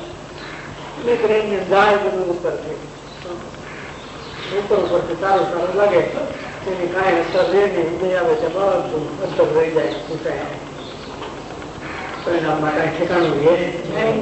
જાય બધું ઉપરથી ઉપર ઉપરથી સારું સારું લાગે એની કાંઈ અસર રહે નહીં, ઉદય આવે છે બધું અસર રહી જાય પૂછાય પરિણામમાં કાંઈ ઠેકાણું રહે નહીં.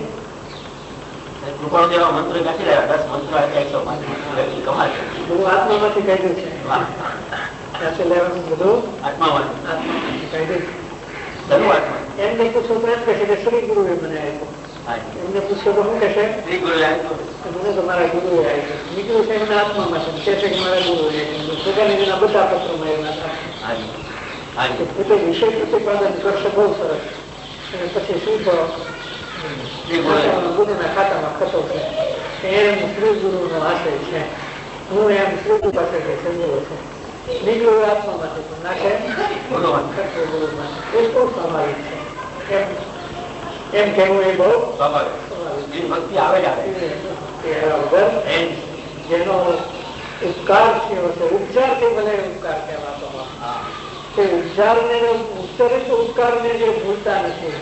મંત્ર ક્યાંથી રહ્યા? દસ મંત્ર એકસો પાંચ બધું આત્મામાંથી કાઢ્યું છે. ક્યાંથી લેવાનું? બધું આત્મામાંથી આત્મામાંથી કાઢ્યું. એમને પૂછો તો એમ કહે છે કે શ્રી ગુરુ એ મને આપ્યું. એમને પૂછ્યો તો શું કહેશે? શ્રી ગુરુ મને તો મારા ગુરુએ આપ્યું. નીકળ્યું છે એમના આત્મામાંથી કહે છે કે મારા ગુરુ પોતાની એના બધા પત્રોમાં એના પોતે વિષય પ્રતિપાદન કરશે બહુ સરસ. અને પછી શું થયો? ગુરુના ખાતામાં ખતો છે એમ શ્રી ગુરુ નો આશય છે. હું એમ શ્રી ગુરુ પાસે સમજ્યો છે. નીકળ્યું આત્મામાંથી પણ નાખે ગુરુમાં. એ બહુ સ્વાભાવિક છે. એમ એમ કેવું એ બહુ સ્વાભાવિક આવે વગર જેનો ઉપકાર થયો છે ઉપચારથી ભલે ઉપકાર કહેવાતો તે ઉપચારને ઉચ્ચરિત ઉપકારને જે ભૂલતા નથી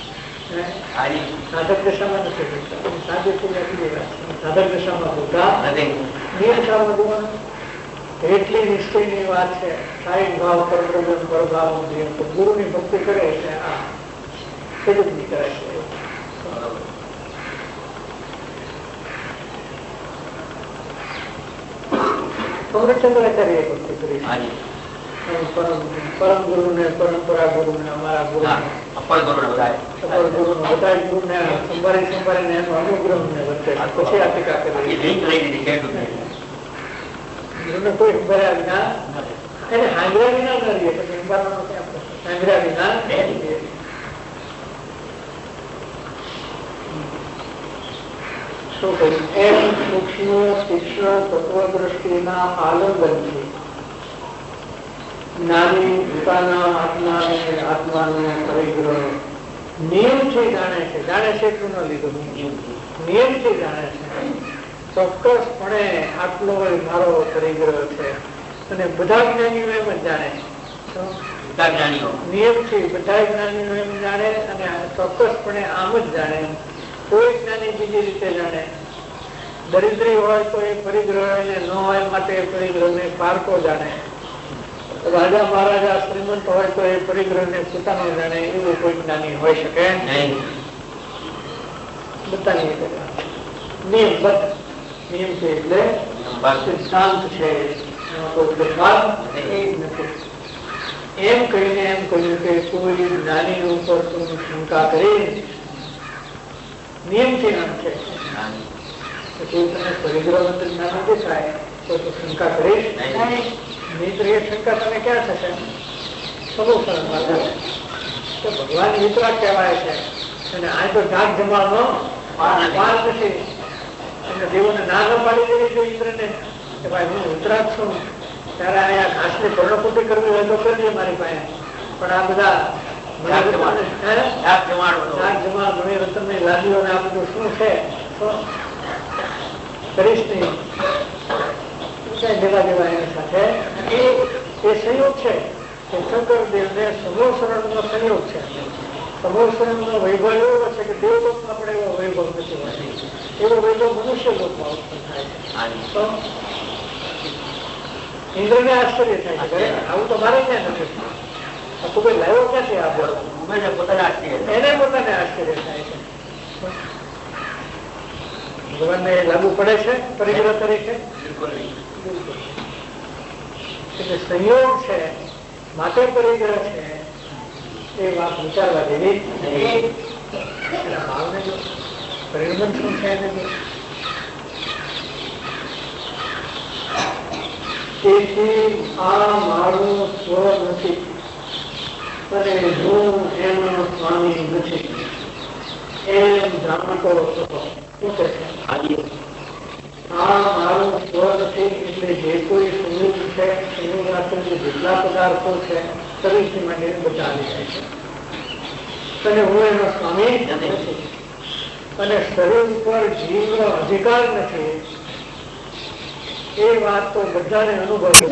સાધક દશામાં નથી ભૂલતા. સાધક સાધક દશામાં ભૂલતા નિયમશામાં જોવાનું એટલી નિશ્ચયની વાત છે. સાઈડ ભાવ પરબ્રહ્મ પરભાવ ગુરુની ભક્તિ કરે છે આ ખેડૂત ની કરે છે. સમૃદ્ધચંદ્રાચાર્ય એક વખતે કરી પરમ ગુરુ ને પરંપરા ગુરુ ને અમારા ગુરુ અપર ગુરુ ને બધા ગુરુ ને સંભાળી સંભાળીને એનો અનુગ્રહ ને વચ્ચે પછી આ ટીકા કરી ગુરુને કોઈ સંભાળ્યા વિના એને હાંગરા વિના ન રહીએ પછી સંભાળવાનો ક્યાં હાંગરા વિના શું કહ્યું એમ સૂક્ષ્મ તીક્ષ્ણ તત્વદ્રષ્ટિના આલંબનથી જ્ઞાની પોતાના આત્માને આત્માનો પરિગ્રહ નિયમથી જાણે છે. જાણે છે એટલું ન લીધું, નિયમથી જાણે છે. ચોક્કસપણે આટલો મારો પરિગ્રહ છે અને બધા જ્ઞાનીઓ એમ જ જાણે છે. નિયમથી બધા જ્ઞાનીઓ એમ જાણે અને ચોક્કસપણે આમ જ જાણે. કોઈ જ્ઞાની બીજી રીતે જાણે. દરિદ્રી હોય તો એ પરિગ્રહ એને ન હોય માટે પરિગ્રહ ને પારકો જાણે. રાજા મહારાજા શ્રીમંત હોય તો એ પરિગ્રહ ને પોતાનો જાણે. એવું કોઈ જ્ઞાની હોય શકે નહીં. બધાની નિયમબદ્ધ નિયમ છે એટલે સિદ્ધાંત છે. એમ કહીને એમ કહ્યું કે કોઈ જ્ઞાની ઉપર તું શંકા કરી નિયમથી નામ છે પછી તમે પરિગ્રહ જ્ઞાન નથી થાય તો તું શંકા કરીશ મિત્ર એ શંકા તમે ક્યાં થશે? સબોસરણ ભગવાન વિતરાગ કહેવાય છે અને આ તો ઢાક જમાવાનો પાર નથી. અને દેવોને ના ન પાડી દેવી જોઈએ ઇન્દ્રને કે ભાઈ હું વિતરાગ છું, ત્યારે અહીંયા ઘાસની કર્ણકુટી કરવી હોય તો કરજે મારી પાસે, પણ આ બધા લાદીઓ ને આ બધું શું છે કરીશ નહીં. દેવા દેવા એની સાથે એ સંયોગ છે કે શંકર દેવ ને સમોસરણ નો સંયોગ છે. સમોસરણ નો વૈભવ એવો છે કે દેવ લોકમાં પણ એવો વૈભવ નથી હોતો. એવો વૈભવ મનુષ્ય લોકમાં ઉત્પન્ન થાય છે. ઇન્દ્ર ને આશ્ચર્ય થાય છે આવું તો મારે ક્યાં નથી. તું કઈ લાવ્યો ક્યાંથી આ એને પોતાને આશ્ચર્ય થાય છે. ભગવાનને લાગુ પડે છે પરિગ્રહ તરીકે? એટલે સંયોગ છે માટે પરિગ્રહ છે એ વાત વિચારવા જેવી. એના ભાવને જો પરિણમન શું છે એને જો. તેથી આ મારું સ્વ નથી અને હું એનો સ્વામી નથી એમ જાણતો હતો. આ મારું સ્વ નથી એટલે જે કોઈ સંયોગ છે સંયોગાત્મક જેટલા પદાર્થો છે શરીરથી માંડીને બધા આવી જાય છે અને હું એનો સ્વામી નથી. અને શરીર ઉપર જીવનો અધિકાર નથી એ વાત તો બધાને અનુભવ છે.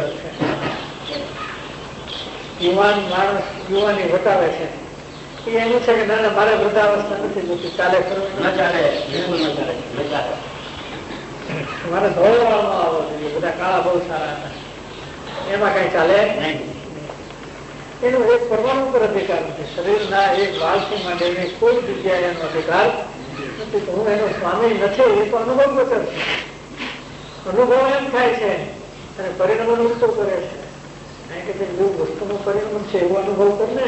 યુવાન માણસ યુવાની બતાવે છે એ એનું છે કે ના ના મારે વૃદ્ધાવસ્થા નથી જોતી, ચાલે ખરું મારે ધોળવાનો આવવો જોઈએ, બધા કાળા બહુ સારા હતા એમાં કઈ ચાલે નહીં. એનું એક પરમાણુ પર અધિકાર નથી. શરીરના એક વાળથી માંડીને કોઈ જગ્યાએ એનો અધિકાર નથી. હું એનો સ્વામી નથી એ તો અનુભવ ગોચર છે. અનુભવ એમ થાય છે અને પરિણામ ઉલટો કરે છે. કે જેવું વસ્તુનું પરિણામ છે એવો અનુભવ કરીને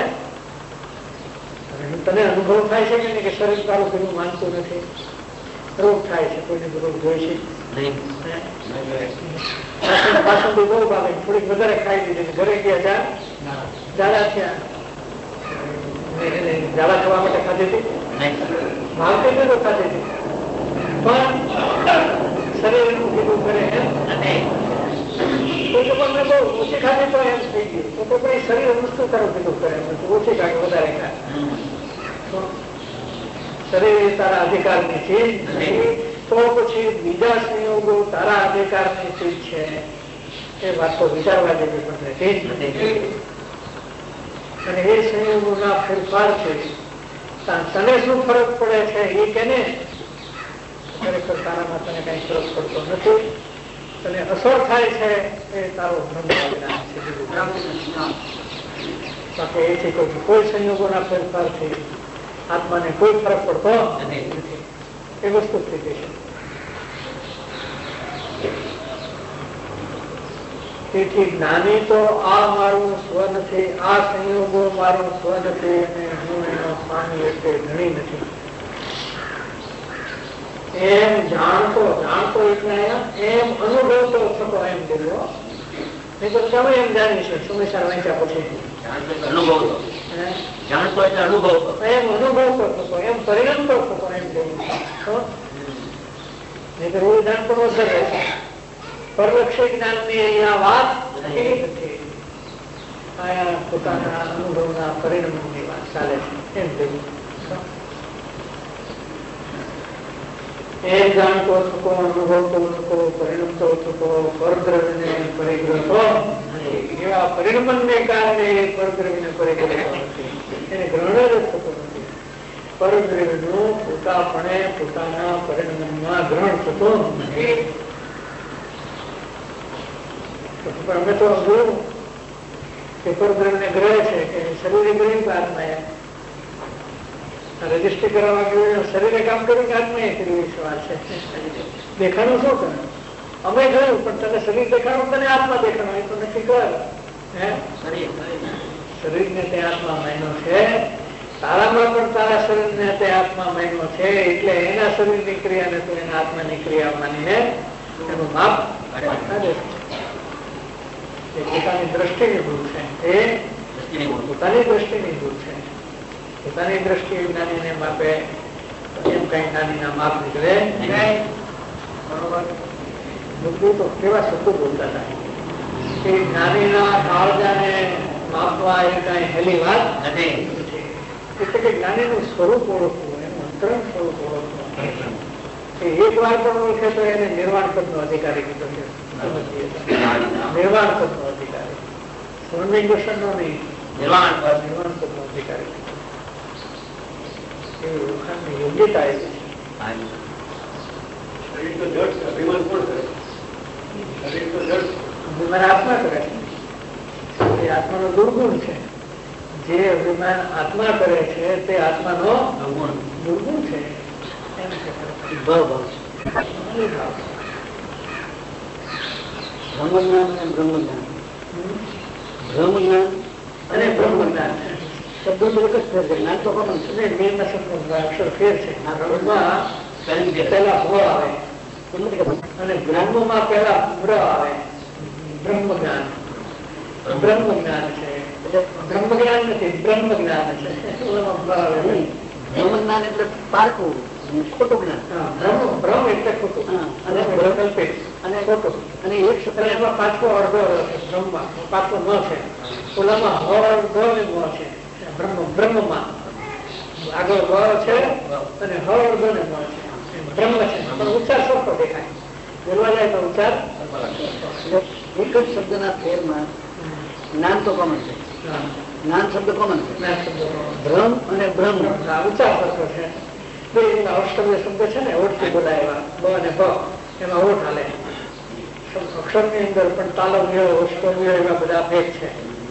તને અનુભવ થાય છે કે શરીર તારું પેલું માનતું નથી. રોગ થાય છે, કોઈને રોગ જોઈ છે પાછળ બહુ ભાવે થોડીક વધારે ખાઈ દીધી, ઘરે ગયા જા ઝાડા થયા, ઝાડા થવા માટે ખાધી હતી ભાવતી નથી તો ખાધી હતી પણ શરીર એનું કીધું કરે એમ બહુ ઓછી ખાધી તો એમ થઈ ગયું તો પછી શરીર વસ્તુ તારું કીધું કરે ઓછી ખાય વધારે ખાય. શરીર તારા અધિકારની ચીજ તો પછી બીજા સંયોગો તારા અધિકારની ચીજ છે એ વાત તો વિચારવા જેવી પણ રહેતી જ નથી. અને એ સંયોગોના ફેરફાર છે તને શું ફરક પડે છે એ કેને ખરેખર તારામાં તને કઈ ફરક પડતો નથી. અને અસર થાય છે એ તારો બ્રહ્મ જ્ઞાન છે. બાકી એથી કોઈ સંયોગોના ફેરફારથી આત્માને કોઈ ફરક પડતો નથી. એ વસ્તુ થઈ ગઈ છે. તેથી જ્ઞાની તો આ મારું સ્વ નથી, આ સંયોગો મારું સ્વ નથી અને હું એનો સ્વામી એટલે ધણી નથી એમ જાણતો જાણતો એટલે એમ અનુભવતો થતો એમ બોલો. નહીં તો તમે એમ જાણી છે સુમેશાર વાંચ્યા પછી અનુભવ જાણતો એટલે અનુભવ એમ અનુભવતો થતો એમ પરિણમતો થતો એમ બોલું. નહીં તો રોજ જાણતો વધારે પરલક્ષી જ્ઞાન ની અહીંયા વાત નથી, પોતાના અનુભવના પરિણામ ની વાત ચાલે છે એમ બોલું. એમ જાણતો થતો અનુભવતો થતો પરિણમતો થતો પરદ્રવ્યને પરિગ્રહતો એવા પરિણમન ને કારણે પરદ્રવ્યને પરિગ્રહતો નથી, એને ગ્રહણ જ થતો નથી. પરદ્રવ્યનું પોતાપણે પોતાના પરિણમનમાં ગ્રહણ થતો નથી. અમે તો જોયું કે પરદ્રવ્યને ગ્રહ છે કે શરીરે ગ્રહી આત્મા રજીસ્ટર કરવા ગયું શરીરે કામ કર્યું કે આત્મા એ કર્યું સવાલ છે. દેખાડું શું કરે અમે જોયું પણ તને શરીર દેખાડું તને આત્મા દેખાડું એ તો નક્કી કર. શરીર ને તે આત્મા માન્યો છે, તારામાં પણ તારા શરીર ને તે આત્મા માન્યો છે એટલે એના શરીર ની ક્રિયા ને તું એના આત્મા ની ક્રિયા માનીને એનું માપ એ પોતાની દ્રષ્ટિની ભૂલ છે, એ પોતાની દ્રષ્ટિની ભૂલ છે. પોતાની દ્રષ્ટિ જ્ઞાનીને માપે એમ કઈ જ્ઞાનીના માપ નીકળે બરોબર. તો કેવા શબ્દો બોલતા હતા કે જ્ઞાનીના કાળજાને માપવા એ કઈ હેલી વાત નથી. એટલે કે જ્ઞાનીનું સ્વરૂપ ઓળખવું, એનું અંતરંગ સ્વરૂપ ઓળખવું. એક વાર પણ ઓળખે તો એને નિર્વાણ પદ નો અધિકારી કીધો છે. નિર્વાણ પદ નો અધિકારી, સ્વર્ણિક દર્શન નો નહીં, નિર્વાણ પદ નિર્વાણ પદ નો અધિકારી યોગ્યતા એ અભિમાન આત્મા કરે છે, આત્માનો દુર્ગુણ છે. જે અભિમાન આત્મા કરે છે તે આત્માનો દુર્ગુણ છે. બ્રહ્મજ્ઞાન અને બ્રહ્મજ્ઞાન બ્રહ્મજ્ઞાન અને બ્રહ્મજ્ઞાન શબ્દો તો એક જ ફેર છે. જ્ઞાન તો કોમન છે, મેં અક્ષર ફેર છે. પેલા ભ આવે અને બ્રહ્મમાં પેલા બ્ર આવે. બ્રહ્મ જ્ઞાન બ્રહ્મ જ્ઞાન છે, બ્રહ્મ જ્ઞાન નથી, બ્રહ્મ જ્ઞાન છે. બ્રહ્મ જ્ઞાન એટલે પારકું ખોટું જ્ઞાન. બ્રહ્મ બ્રહ્મ એટલે ખોટું અને કલ્પિત અને ખોટું. અને એક શબ્દ એમાં પાછો અડધો બ્રહ્મ પાછો ન છે, ઓલામાં હ અડધો ને ન છે. બ્રહ્મ બ્રહ્મમાં આગળ વ છે અને હ અડધો ને ન છે. બ્રહ્મ છે પણ ઉચ્ચાર સરખો દેખાય, બોલવા જાય તો ઉચ્ચાર એક જ શબ્દના ફેરમાં જ્ઞાન તો કોમન છે. જ્ઞાન શબ્દ કોમન છે, બ્રહ્મ અને બ્રહ્મ ઉચ્ચાર સરખો છે. અષ્ટમ્ય શબ્દ છે ને ઓઠથી બોલાય બ અને બ એમાં ઓઠ હાલે. અક્ષર ની અંદર પણ તાલવ્ય અષ્ટમ્ય એવા બધા ભેદ છે.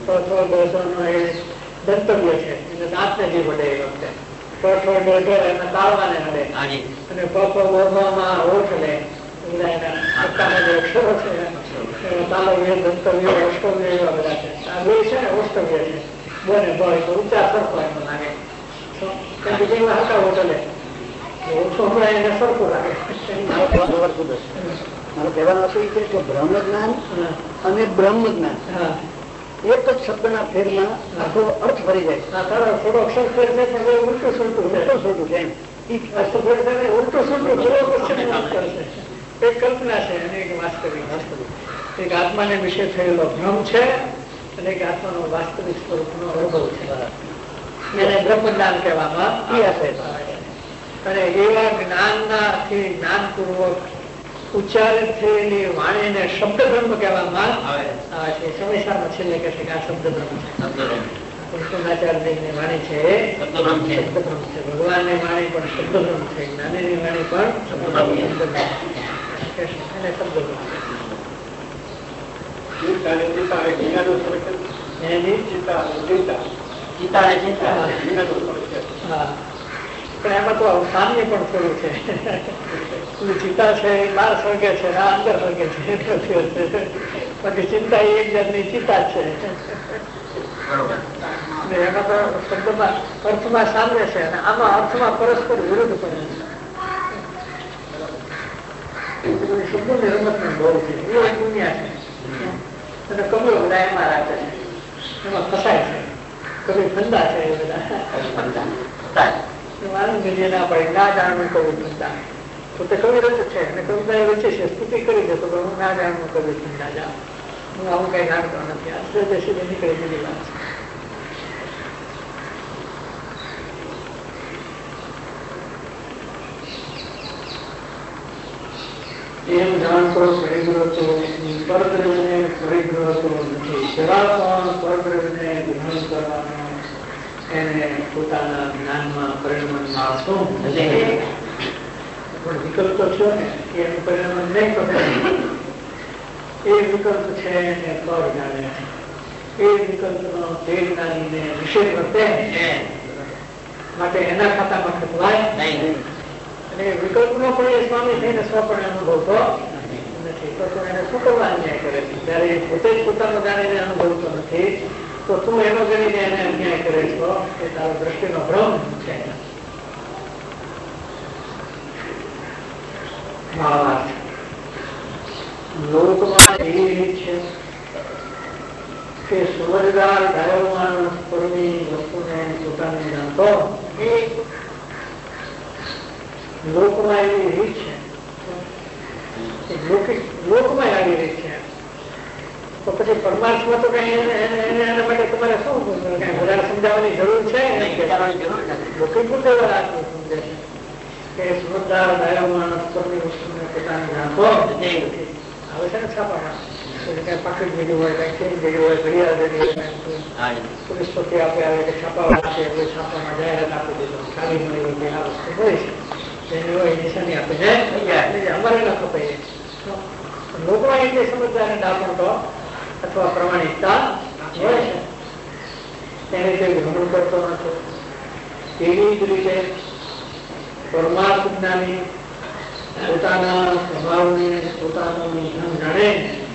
દંતવ્ય છે એટલે દાંત ને જે વડે એ વખતે એમાં તાળવાને હડે અને પ પ માં ઓઠ લે. અક્ષરો છે તાલવ્ય દંતવ્ય અષ્ટવ્ય એવા બધા છે. આ બે છે ને અષ્ટવ્ય છે બને બ તો ઉચ્ચાર સરખો એમાં લાગે. હલકા હોટલે એને સરખું લાગે. મારો કહેવાનો અર્થ એ છે કે બ્રહ્મ જ્ઞાન અને બ્રહ્મ જ્ઞાન એક જ શબ્દના ફેરમાં આખો અર્થ ભરી જાય. થોડો અક્ષર ફેર છે પણ ઉલટું સુલટું ઉલટું સુલટું છે એમ. ઉલટું સુલટું એક કલ્પના છે અને એક વાસ્તવિક. એક આત્માને વિશે થયેલો ભ્રમ છે અને એક આત્માનો વાસ્તવિક સ્વરૂપનો અનુભવ છે. એને બ્રહ્મ જ્ઞાન કહેવામાં આવે છે. અને એવા જ્ઞાનનાથી જ્ઞાનપૂર્વક ઉચ્ચારિત થયેલી વાણીને શબ્દ બ્રહ્મ કહેવામાં આવે છે. સમયસામાં છેલ્લે કહે છે કે આ શબ્દ બ્રહ્મ છે. કૃષ્ણાચાર્યની વાણી છે શબ્દ બ્રહ્મ છે. ભગવાનની વાણી પણ શબ્દ બ્રહ્મ છે, જ્ઞાનીની વાણી પણ શબ્દ બ્રહ્મ છે. એને શબ્દ બ્રહ્મ પણ એમાં તો સામ્ય પણ થયું છે. ચિતા છે એ બાર સ્વર્ગે છે, આ અંદર સ્વર્ગે છે. બાકી ચિંતા એ એક જાતની ચિંતા છે. એમાં તો શબ્દમાં અર્થમાં સામે છે અને આમાં અર્થમાં પરસ્પર વિરુદ્ધ પડે છે. શબ્દોની રમત બહુ છે, એ દુનિયા છે અને કમરો બધા એમાં રાખે છે, એમાં ફસાય છે. કવિ ફંદા છે એ બધા આનંદ ના પડે ના જાણવું કવિ ફંદા. પોતે કવિ રચ છે અને કવિતા એ રચે છે, સ્તુતિ કરી દે તો હું ના જાણવું કવિ ફંદા જાઉં, હું આવું કઈ જાણતો નથી. આ સીધી નીકળી બીજી વાત છે. એમ જાણતો પરિગ્રહતો પરદ્રવ્યને પરિગ્રહતો નથી. જરા પણ પરદ્રવ્યને ગ્રહણ કરવાનો એને પોતાના જ્ઞાનમાં પરિણમન આવતું નથી. પણ વિકલ્પ છો ને એનું પરિણમન નહીં કરતું. એ વિકલ્પ છે એને ફળ જાણે, એ વિકલ્પનો તે જ્ઞાનીને વિષય વર્તે માટે એના ખાતામાં ખતવાય નહીં. અને વિકલ્પનો પણ એ સ્વામી થઈને સ્વપણે અનુભવતો નથી. તો તું એને શું કરવા અન્યાય કરે છે? જયારે એ પોતે જ પોતાનો જાણીને અનુભવતો નથી તો તું એનો ગણીને એને અન્યાય કરે છો એ તારો દ્રષ્ટિનો ભ્રમ છે. લોકમાં એવી રીત છે કે સમજદાર ડાયો માણસ પરમી વસ્તુને પોતાને જાણતો. લોકમાં એવી રીત છે, લોકમાં આવી રીત છે. તો પછી પરમાર્થમાં તો કઈ એના માટે તમારે શું કઈ વધારે સમજાવવાની જરૂર છે? લૌકિક સમજે છે કે સમજદાર ડાયો માણસ પરમી વસ્તુને પોતાને જાણતો આવે છે ને છાપામાં. કઈ પાકીટ ભેગી હોય, કઈ ચેન ભેગી હોય, ઘડિયાળ ભેગી હોય, પોલીસ ચોકી આપે આવે કે છાપાવાળા છે એટલે છાપામાં જાહેરાત આપી દીધો ખાલી મળી કે આ વસ્તુ હોય છે એની હોય નિશાની આપે છે. અમારે ન ખપાય. લોકોમાં એટલી સમજદાર ડાપણ તો અથવા પ્રમાણિકતા હોય છે તેને કોઈ ભ્રમણ કરતો નથી. એવી જ રીતે પરમાર્થ જ્ઞાની પોતાના સ્વભાવને પોતાનું ધન જાણે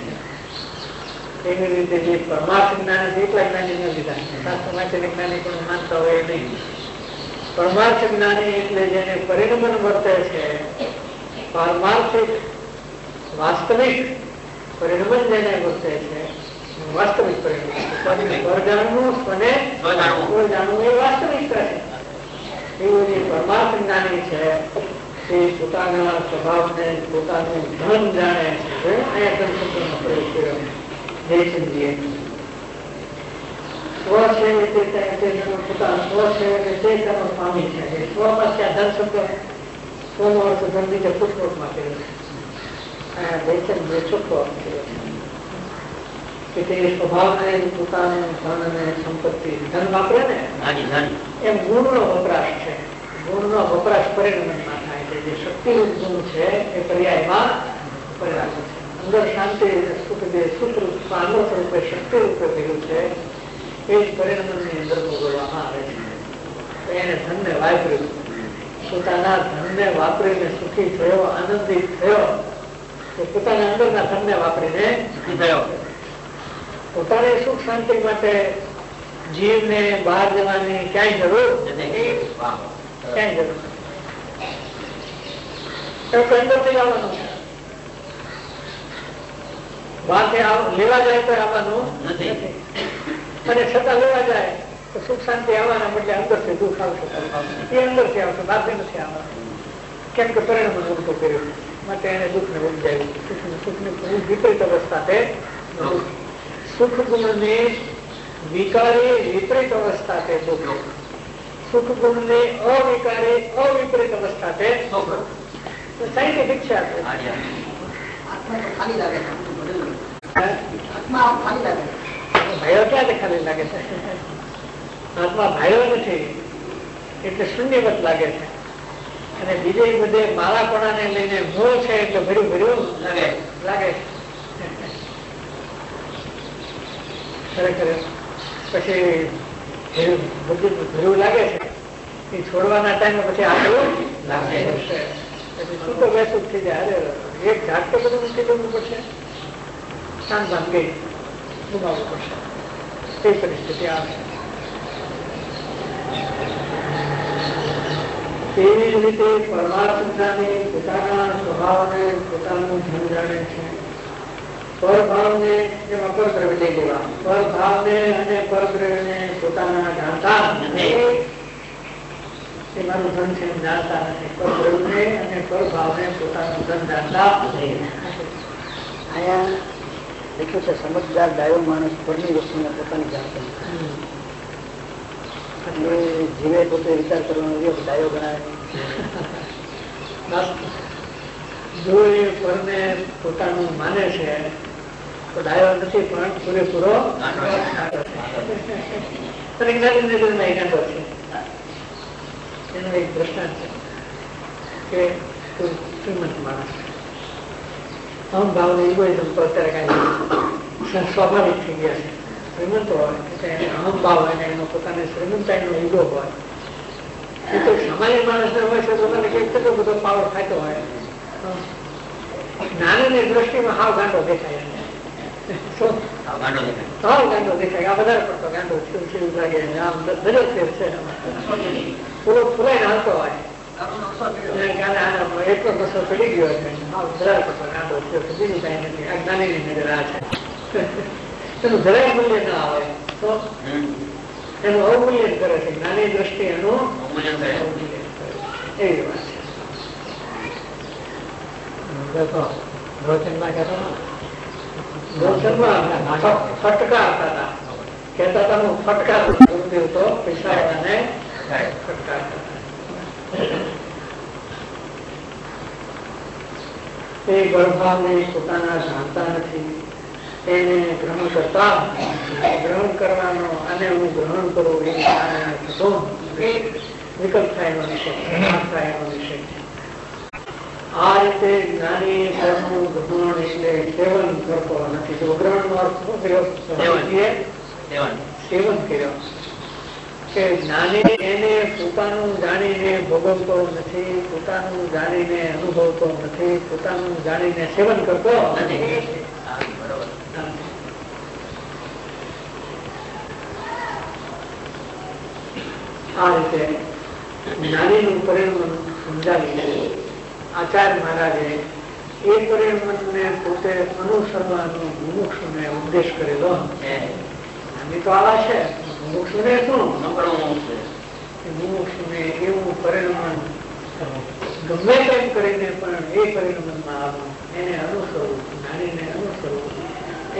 એવી રીતે જે પરમાર્થ જ્ઞાની છે એટલા જ્ઞાની ન લીધા. શાસ્ત્રમાંથી જ્ઞાની પણ માનતા હોય નહીં. પરમાર્થ જ્ઞાની એટલે જેને પરિણમન વર્તે છે, પારમાર્થિક વાસ્તવિક પરિણમન જેને વર્તે છે, વાસ્તવિક પરિણમન સ્વ જાણવું સ્વને જાણવું એ વાસ્તવિકતા છે. એવું જે પરમાર્થ જ્ઞાની છે તે પોતાના સ્વભાવને પોતાનું ધન જાણે છે. અહીંયા ધન શબ્દનો પ્રયોગ કર્યો જય સમજીએ. સ્વ છે પોતાનો સ્વ છે તે તેનો સ્વામી છે. સ્વમાં ત્યાં ધન શબ્દ સ્વનો અર્થ ધન બીજા ફૂટનોટમાં કર્યો છે. જય સમજીએ ચોખ્ખો અર્થ કર્યો છે કે તે સ્વભાવને પોતાનું ધન અને સંપત્તિ ધન વાપરે ને એમ ગુણનો વપરાશ છે. ગુણનો વપરાશ પરિણમનમાં થાય છે. જે શક્તિરૂપ ગુણ છે એ પર્યાયમાં પરિણામ છે. અંદર શાંતિ સુખ સુખરૂપ સામર્થ રૂપે શક્તિ રૂપે થયું છે એ જ પરિણમનની અંદર ભોગવવામાં આવે છે. એને ધનને વાપર્યું, પોતાના ધનને વાપરીને સુખી થયો, આનંદિત થયો. પોતાના અંદરના ધનને વાપરીને સુખી થયો. પોતાને સુખ શાંતિ માટે જીવને બહાર જવાની ક્યાંય જરૂર નથી. ક્યાંય જરૂર નથી. અંદરથી આવવાનું છે. બહારથી લેવા જાય તો આવવાનું નથી. અને છતાં લેવા જાય તો સુખ શાંતિ આવવાના બદલે અંદરથી દુઃખ આવશે. એ અંદરથી આવશે, બહારથી નથી આવવાનું. કેમ કે પરિણામ ઉલટું કર્યું માટે એને દુઃખ ને ઉપજાયું. સુખ ની વિપરીત અવસ્થા તે સુખ ગુણની વિકારી વિપરીત અવસ્થા તે દુઃખ. સુખ ગુણની અવિકારી અવિપરીત અવસ્થા તે સુખ. સાયન્ટિફિક છે. ખાલી લાગે આત્મા ખાલી લાગે. ભાઈઓ ક્યાં ખાલી લાગે છે? આત્મા ભાઈઓ નથી એટલે શૂન્યવત લાગે છે. અને બીજે બધે મારાપણાને લઈને મોહ છે એટલે ભર્યું ભર્યું લાગે છે. ખરેખર પછી બધું ભર્યું લાગે છે. એ છોડવાના ટાઈમે પછી આગળ લાગે છે. પછી શું તો બેસું થઈ જાય. અરે એક ઝાડ તો બધું મૂકી દેવું પડશે. શાનદાન ગઈ ગુમાવવું પડશે, તે પરિસ્થિતિ આવશે. તેવી જ રીતે પરમાત્માને પોતાના સ્વભાવને પોતાનું ધન જાણે છે. પરભાવને જેમ અપરદ્રવ્ય લઈ લેવા, પરભાવને અને પરદ્રવ્યને પોતાના જાણતા નથી, એ મારું ધન છે એમ જાણતા નથી. પરદ્રવ્યને અને પરભાવને પોતાનું ધન જાણતા નથી. અહીંયા લખ્યું છે સમજદાર ડાયો માણસ પરની વસ્તુને પોતાની જાણતો નથી. જીવે પોતે વિચાર કરવાનો ડાયો ગણાય. જો એ પરને પોતાનું માને છે તો ડાયો નથી, પણ પૂરેપૂરો એનો એક દ્રષ્ટાંત છે કે શ્રીમંત માણસ અહમ ભાવને ઇગોઇઝમ તો અત્યારે કઈ સ્વાભાવિક થઈ ગયા છે. શ્રીમંત હોય એને અહમ ભાવ હોય ને એનો પોતાને શ્રીમંતાઈનો ઈગો હોય, એ તો સામાન્ય માણસને હોય છે પોતાને કઈક કેટલો બધો પાવર થતો હોય, જ્ઞાનની દ્રષ્ટિમાં હાવ ગાંડો દેખાય, હાવ ગાંડો દેખાય. આ વધારે પડતો ગાંડો શિવ લાગે, આમ દરેક ફેર છે પૂરો ફૂલાઈને હાલતો હોય, એટલો બસો પડી ગયો છે, હાવ વધારે પડતો ગાંડો છે, બીજું કઈ નથી. આ જ્ઞાનીની નજર આ છે. એનું જરાય મૂલ્ય ના આવે તો એનું અવમૂલ્યન કરે છે. જ્ઞાની દ્રષ્ટિ એનું એવી વાત છે. ફટકારતા હતા, કહેતા હતા હું ફટકાર ગુરુદેવ તો પૈસા અને ફટકારતા હતા. એ ગર્ભાવને પોતાના જાણતા નથી, એને ગ્રહણ કરતા ગ્રહણ કરવાનો અને હું ગ્રહણ કરું એ કારણે થતો વિકલ્પ થાય એનો વિષય થાય એનો વિષય છે. આ રીતે જ્ઞાની કર્મનું ગ્રહણ એટલે સેવન કરતો નથી. જો ગ્રહણ નો અર્થ શું કર્યો? સેવન કર્યો કે જ્ઞાની એને પોતાનું જાણીને ભોગવતો નથી, પોતાનું જાણીને અનુભવતો નથી, પોતાનું જાણીને સેવન કરતો નથી. આ રીતે જ્ઞાનીનું પરિણામ સમજાવી આચાર્ય મહારાજે એ પરિણામને પોતે અનુસરવાનો મુમુક્ષુને ઉપદેશ કરેલો. જ્ઞાની તો આવા છે, મુમુક્ષુને શું મુમુક્ષુને એવું પરિણામ ગમે તેમ કરીને પણ એ પરિણામમાં આવવું, એને અનુસરવું, જ્ઞાનીને અનુસરવું એ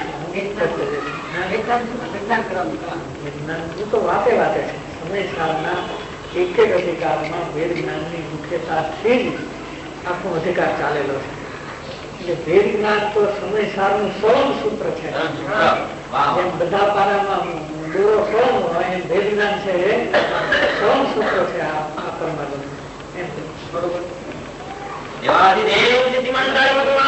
મુમુક્ષુ તો વાતે વાતે છે. સમયસારના એક એક અધિકારમાં વેદ જ્ઞાનની મુખ્યતાથી જ આખો અધિકાર ચાલેલો છે. એટલે વેદ જ્ઞાન તો સમયસારનું સૌનું સૂત્ર છે. જેમ બધા પારામાં દૂરો સૌ હોય એમ વેદ જ્ઞાન છે એ સૌનું સૂત્ર છે. આ પરમાત્મા એમ બરોબર.